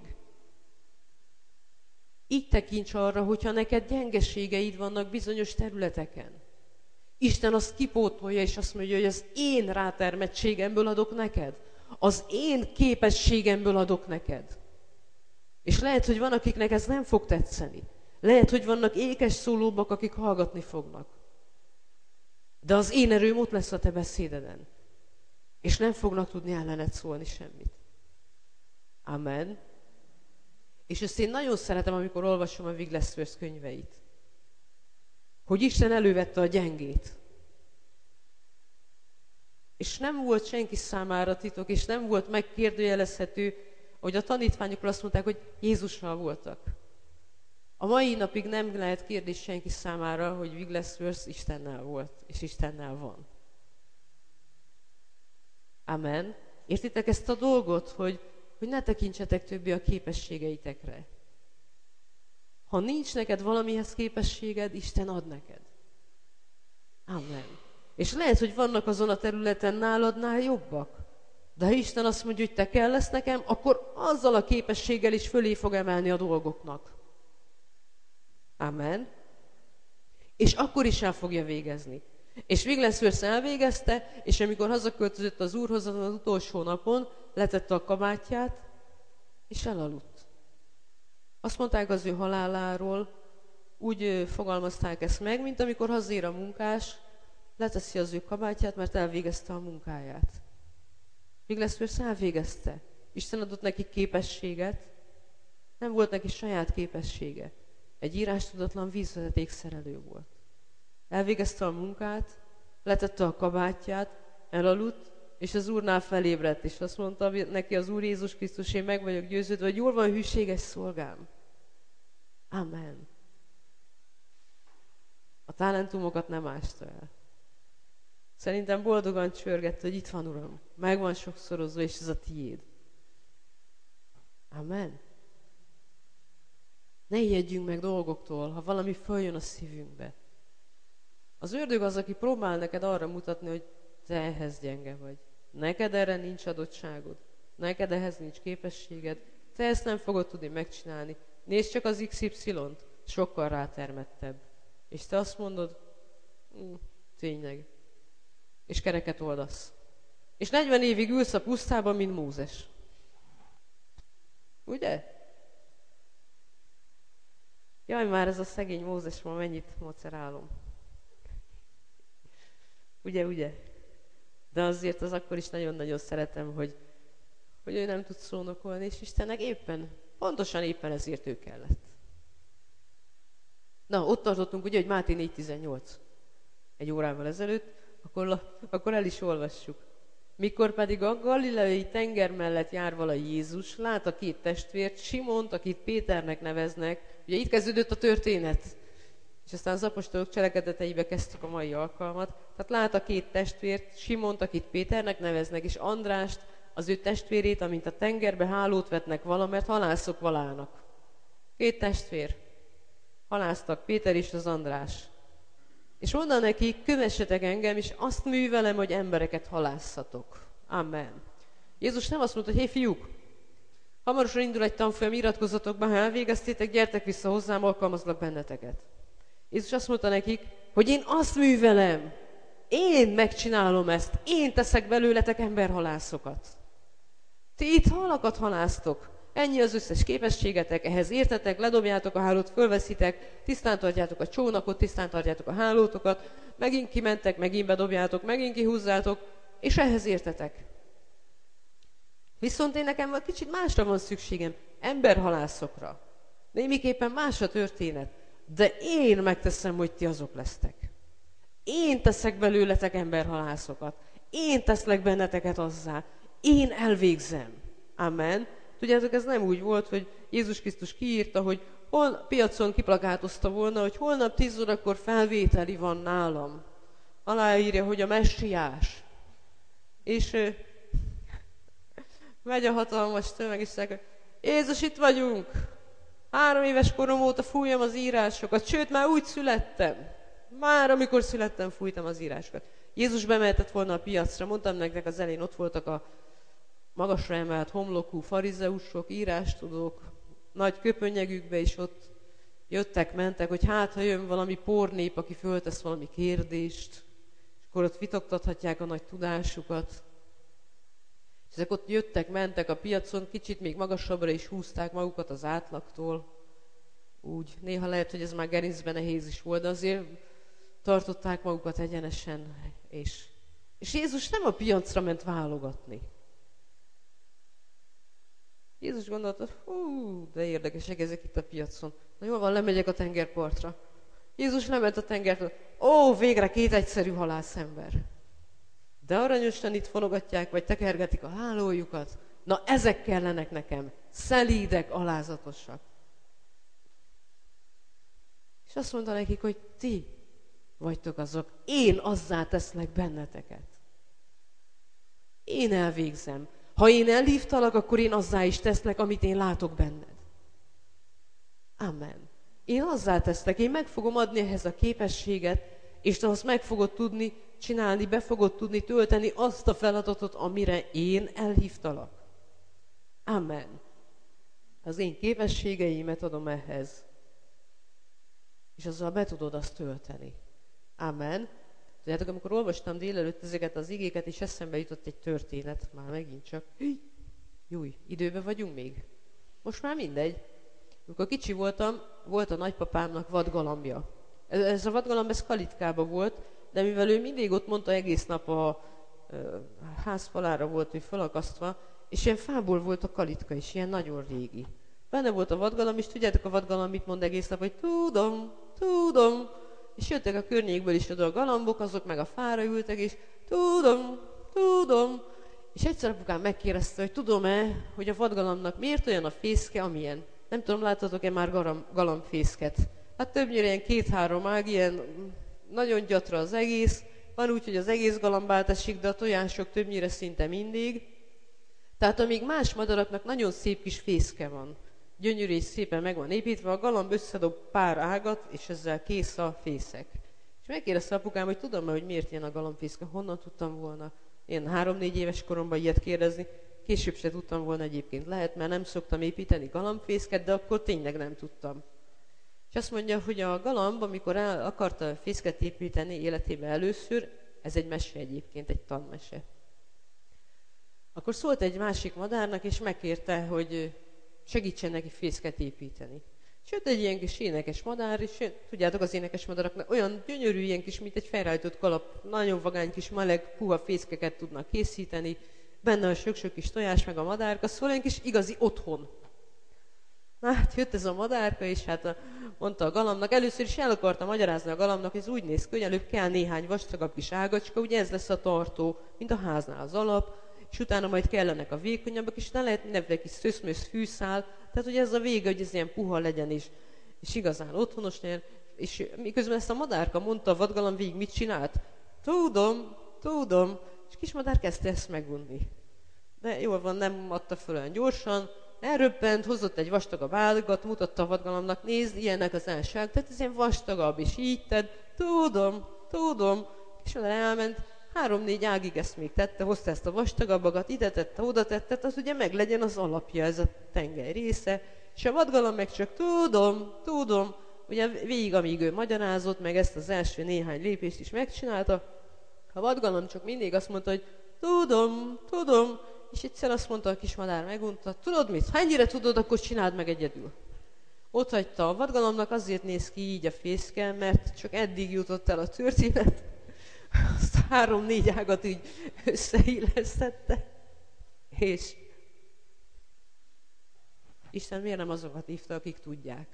Így tekints arra, hogyha neked gyengeségeid vannak bizonyos területeken. Isten azt kipótolja, és azt mondja, hogy az én rátermettségemből adok neked. Az én képességemből adok neked. És lehet, hogy van, akiknek ez nem fog tetszeni. Lehet, hogy vannak ékes szólóbbak, akik hallgatni fognak. De az én erőm ott lesz a te beszédeden. És nem fognak tudni ellened szólni semmit. Amen. És ezt én nagyon szeretem, amikor olvasom a Wigglesworth könyveit. Hogy Isten elővette a gyengét. És nem volt senki számára titok, és nem volt megkérdőjelezhető, hogy a tanítványokról azt mondták, hogy Jézussal voltak. A mai napig nem lehet kérdés senki számára, hogy Wigglesworth Istennel volt, és Istennel van. Amen. Értitek ezt a dolgot, hogy, hogy ne tekintsetek többé a képességeitekre. Ha nincs neked valamihez képességed, Isten ad neked. Amen. És lehet, hogy vannak azon a területen náladnál jobbak. De ha Isten azt mondja, hogy te kell lesz nekem, akkor azzal a képességgel is fölé fog emelni a dolgoknak. Amen. És akkor is el fogja végezni. És Wigglesworth elvégezte, és amikor hazaköltözött az Úrhoz az utolsó napon, letette a kabátját, és elaludt. Azt mondták az ő haláláról, úgy fogalmazták ezt meg, mint amikor hazér a munkás, leteszi az ő kabátját, mert elvégezte a munkáját. Wigglesworth elvégezte. Isten adott neki képességet, nem volt neki saját képessége. Egy írástudatlan vízvezetékszerelő volt. Elvégezte a munkát, letette a kabátját, elaludt, és az Úrnál felébredt, és azt mondta neki az Úr Jézus Krisztus, én meg vagyok győződve, hogy jól van, hűséges szolgám. Amen. A talentumokat nem ásta el. Szerintem boldogan csörgett, hogy itt van, Uram, meg van sokszorozva, és ez a tiéd. Amen. Ne ijedjünk meg dolgoktól, ha valami följön a szívünkbe. Az ördög az, aki próbál neked arra mutatni, hogy te ehhez gyenge vagy. Neked erre nincs adottságod. Neked ehhez nincs képességed. Te ezt nem fogod tudni megcsinálni. Nézd csak az iksz ipszilont, sokkal rátermettebb. És te azt mondod, hm, tényleg. És kereket oldasz. És negyven évig ülsz a pusztában, mint Mózes. Ugye? Jaj, már ez a szegény Mózes, ma mennyit macerálom. Ugye, ugye? De azért az akkor is nagyon-nagyon szeretem, hogy, hogy ő nem tud szónokolni, és Istennek éppen, pontosan éppen ezért ő kellett. Na, ott tartottunk, ugye, hogy Máté négy tizennyolc. Egy órával ezelőtt, akkor, akkor el is olvassuk. Mikor pedig a galileai tenger mellett jár vala Jézus, lát a két testvért, Simont, akit Péternek neveznek. Ugye itt kezdődött a történet. És aztán az apostolok cselekedeteibe kezdtük a mai alkalmat. Tehát lát a két testvért, Simont, akit Péternek neveznek, és Andrást, az ő testvérét, amint a tengerbe hálót vetnek vala, mert halászok valának. Két testvér. Halásztak, Péter és az András. És mondta neki, kövessetek engem, és azt művelem, hogy embereket halászatok. Amen. Jézus nem azt mondta, hogy hé fiúk, hamarosan indul egy tanfolyam, iratkozzatok be, ha elvégeztétek, gyertek vissza hozzám, alkalmazlak benneteket. Jézus azt mondta nekik, hogy én azt művelem, én megcsinálom ezt, én teszek belőletek emberhalászokat. Ti itt halakat halásztok, ennyi az összes képességetek, ehhez értetek, ledobjátok a hálót, fölveszitek, tisztán tartjátok a csónakot, tisztán tartjátok a hálótokat, megint kimentek, megint bedobjátok, megint kihúzzátok, és ehhez értetek. Viszont én nekem kicsit másra van szükségem, emberhalászokra. Némiképpen más a történet, de én megteszem, hogy ti azok lesztek. Én teszek belőletek emberhalászokat. Én teszlek benneteket azzá. Én elvégzem. Amen. Tudjátok, ez nem úgy volt, hogy Jézus Krisztus kiírta, hogy hol piacon kiplakátozta volna, hogy holnap tíz órakor felvételi van nálam. Aláírja, hogy a messiás. És ö, megy a hatalmas tömeg, és mondja, Jézus, itt vagyunk. Három éves korom óta fújjam az írásokat, sőt, már úgy születtem. Már amikor születtem, fújtam az írásokat. Jézus bemehetett volna a piacra, mondtam nektek az elején, ott voltak a magasra emelt homlokú farizeusok, írástudók, nagy köpönyegükbe, és ott jöttek, mentek, hogy hát, ha jön valami pornép, aki föltesz valami kérdést. akkor ott vitogtathatják a nagy tudásukat. És ezek ott jöttek, mentek a piacon, kicsit még magasabbra is húzták magukat az átlagtól. Úgy, néha lehet, hogy ez már gerincben nehéz is volt, de azért tartották magukat egyenesen. És, és Jézus nem a piacra ment válogatni. Jézus gondolta, hú, de érdekesek ezek itt a piacon. Na jól van, lemegyek a tengerpartra. Jézus lement a tengerpartra. Ó, végre két egyszerű halászember. De aranyosan itt fonogatják, vagy tekergetik a hálójukat. Na, ezek kellenek nekem. Szelídek, alázatosak. És azt mondta nekik, hogy ti vagytok azok. Én azzá teszlek benneteket. Én elvégzem. Ha én elhívtalak, akkor én azzá is teszlek, amit én látok benned. Amen. Én azzá teszlek, én meg fogom adni ehhez a képességet, és te azt meg fogod tudni csinálni, be fogod tudni tölteni azt a feladatot, amire én elhívtalak. Amen. Az én képességeimet adom ehhez, és azzal be tudod azt tölteni. Amen. Tudjátok, amikor olvastam délelőtt ezeket az igéket, és eszembe jutott egy történet, már megint csak. Júj, időben vagyunk még? Most már mindegy. Amikor kicsi voltam, volt a nagypapámnak vadgalambja. Ez a vadgalamb, ez Kalitkában volt, de mivel ő mindig ott mondta, egész nap a, a házfalára volt ő felakasztva, és ilyen fából volt a kalitka is, ilyen nagyon régi. Benne volt a vadgalamb, és tudjátok, a vadgalamb mit mond egész nap, hogy tudom, tudom, és jöttek a környékből is oda a galambok, azok meg a fára ültek, és tudom, tudom. És egyszer apukám megkérdezte, hogy tudom-e, hogy a vadgalambnak miért olyan a fészke, amilyen. Nem tudom, láttatok-e már garam, galambfészket? Hát többnyire ilyen két-három ág, ilyen nagyon gyatra az egész. Van úgy, hogy az egész galamb átesik, de a tojások többnyire szinte mindig. Tehát amíg más madaraknak nagyon szép kis fészke van, gyönyörű és szépen meg van építve, a galamb összedob pár ágat, és ezzel kész a fészek. És megkérdezte apukám, hogy tudom-e, hogy miért ilyen a galambfészke, honnan tudtam volna. Én három-négy éves koromban ilyet kérdezni, később se tudtam volna egyébként. Lehet, mert nem szoktam építeni galambfészket, de akkor tényleg nem tudtam. És azt mondja, hogy a galamb, amikor el akarta fészket építeni életében először, ez egy mese egyébként, egy tanmese. Akkor szólt egy másik madárnak, és megkérte, hogy segítsen neki fészket építeni. És jött egy ilyen kis énekes madár, és tudjátok, az énekes madaraknak olyan gyönyörű, ilyen kis, mint egy felrajtott kalap, nagyon vagány kis meleg, puha fészkeket tudnak készíteni, benne a sok-sok kis tojás, meg a madárka, szóval olyan kis igazi otthon. Na, hát jött ez a madárka, és hát a, mondta a galambnak, először is el akarta magyarázni a galambnak, hogy ez úgy néz ki, hogy előbb kell néhány vastagabb kis ágacska, ugye ez lesz a tartó, mint a háznál az alap, és utána majd kellenek a vékonyabbak, és ne lehet mindenféle kis szöszmösz fűszál, tehát hogy ez a vége, hogy ez ilyen puha legyen, és, és igazán otthonos legyen. És miközben ezt a madárka mondta, a vadgalamb végig mit csinált? Tudom, tudom, és kis madár kezdte ezt megunni. De jól van, nem adta föl olyan gyorsan, elröppent, hozott egy vastagabb ágat, mutatta a vadgalambnak, nézd, ilyenek az első ág, tehát ez ilyen vastagabb, és így tedd, tudom, tudom, és oda elment, három-négy ágig ezt még tette, hozta ezt a vastagabbakat, ide tette, oda tette, az ugye meg legyen az alapja, ez a tengely része, és a vadgalamb meg csak tudom, tudom, ugye végig, amíg ő magyarázott, meg ezt az első néhány lépést is megcsinálta, a vadgalamb csak mindig azt mondta, hogy tudom, tudom, és egyszer azt mondta a kis madár, megunta, tudod mit, ha ennyire tudod, akkor csináld meg egyedül. Ott hagyta a vadgalambnak, azért néz ki így a fészke, mert csak eddig jutott el a történet, azt három-négy ágat így összeillesztette, és Isten miért nem azokat hívta, akik tudják?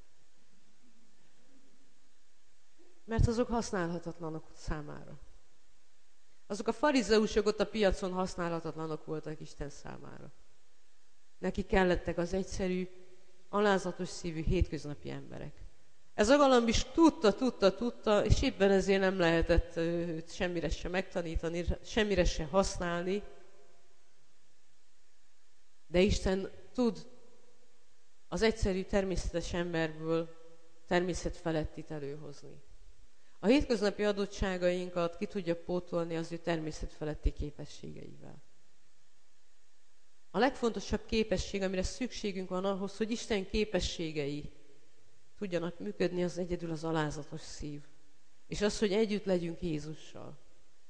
Mert azok használhatatlanok számára. Azok a farizeusok ott a piacon használhatatlanok voltak Isten számára. Neki kellettek az egyszerű, alázatos szívű, hétköznapi emberek. Ez a galamb is tudta, tudta, tudta, és éppen ezért nem lehetett őt semmire se megtanítani, semmire se használni. De Isten tud az egyszerű, természetes emberből természet felettit előhozni. A hétköznapi adottságainkat ki tudja pótolni az ő természet feletti képességeivel. A legfontosabb képesség, amire szükségünk van ahhoz, hogy Isten képességei tudjanak működni, az egyedül az alázatos szív. És az, hogy együtt legyünk Jézussal.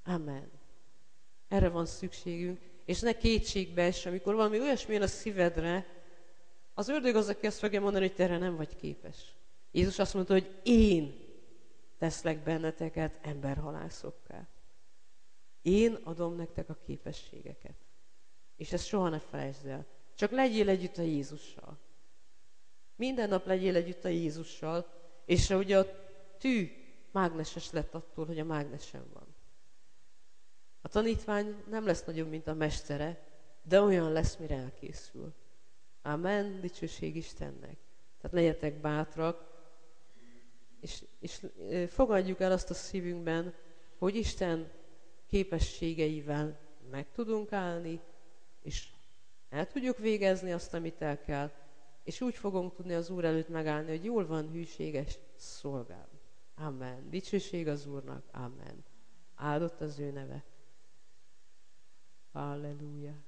Amen. Erre van szükségünk, és ne kétségbe ess, amikor valami olyasmi jön a szívedre, az ördög az, aki azt fogja mondani, hogy te erre nem vagy képes. Jézus azt mondta, hogy én teszlek benneteket emberhalászokká. Én adom nektek a képességeket. És ezt soha ne felejtsd el. Csak legyél együtt a Jézussal. Minden nap legyél együtt a Jézussal, és ugye a tű mágneses lett attól, hogy a mágnesen van. A tanítvány nem lesz nagyobb, mint a mestere, de olyan lesz, mire elkészül. Amen, dicsőség Istennek. Tehát legyetek bátrak, és, és fogadjuk el azt a szívünkben, hogy Isten képességeivel meg tudunk állni, és el tudjuk végezni azt, amit el kell, és úgy fogunk tudni az Úr előtt megállni, hogy jól van, hűséges szolgám. Amen. Dicsőség az Úrnak. Amen. Áldott az ő neve. Halleluja.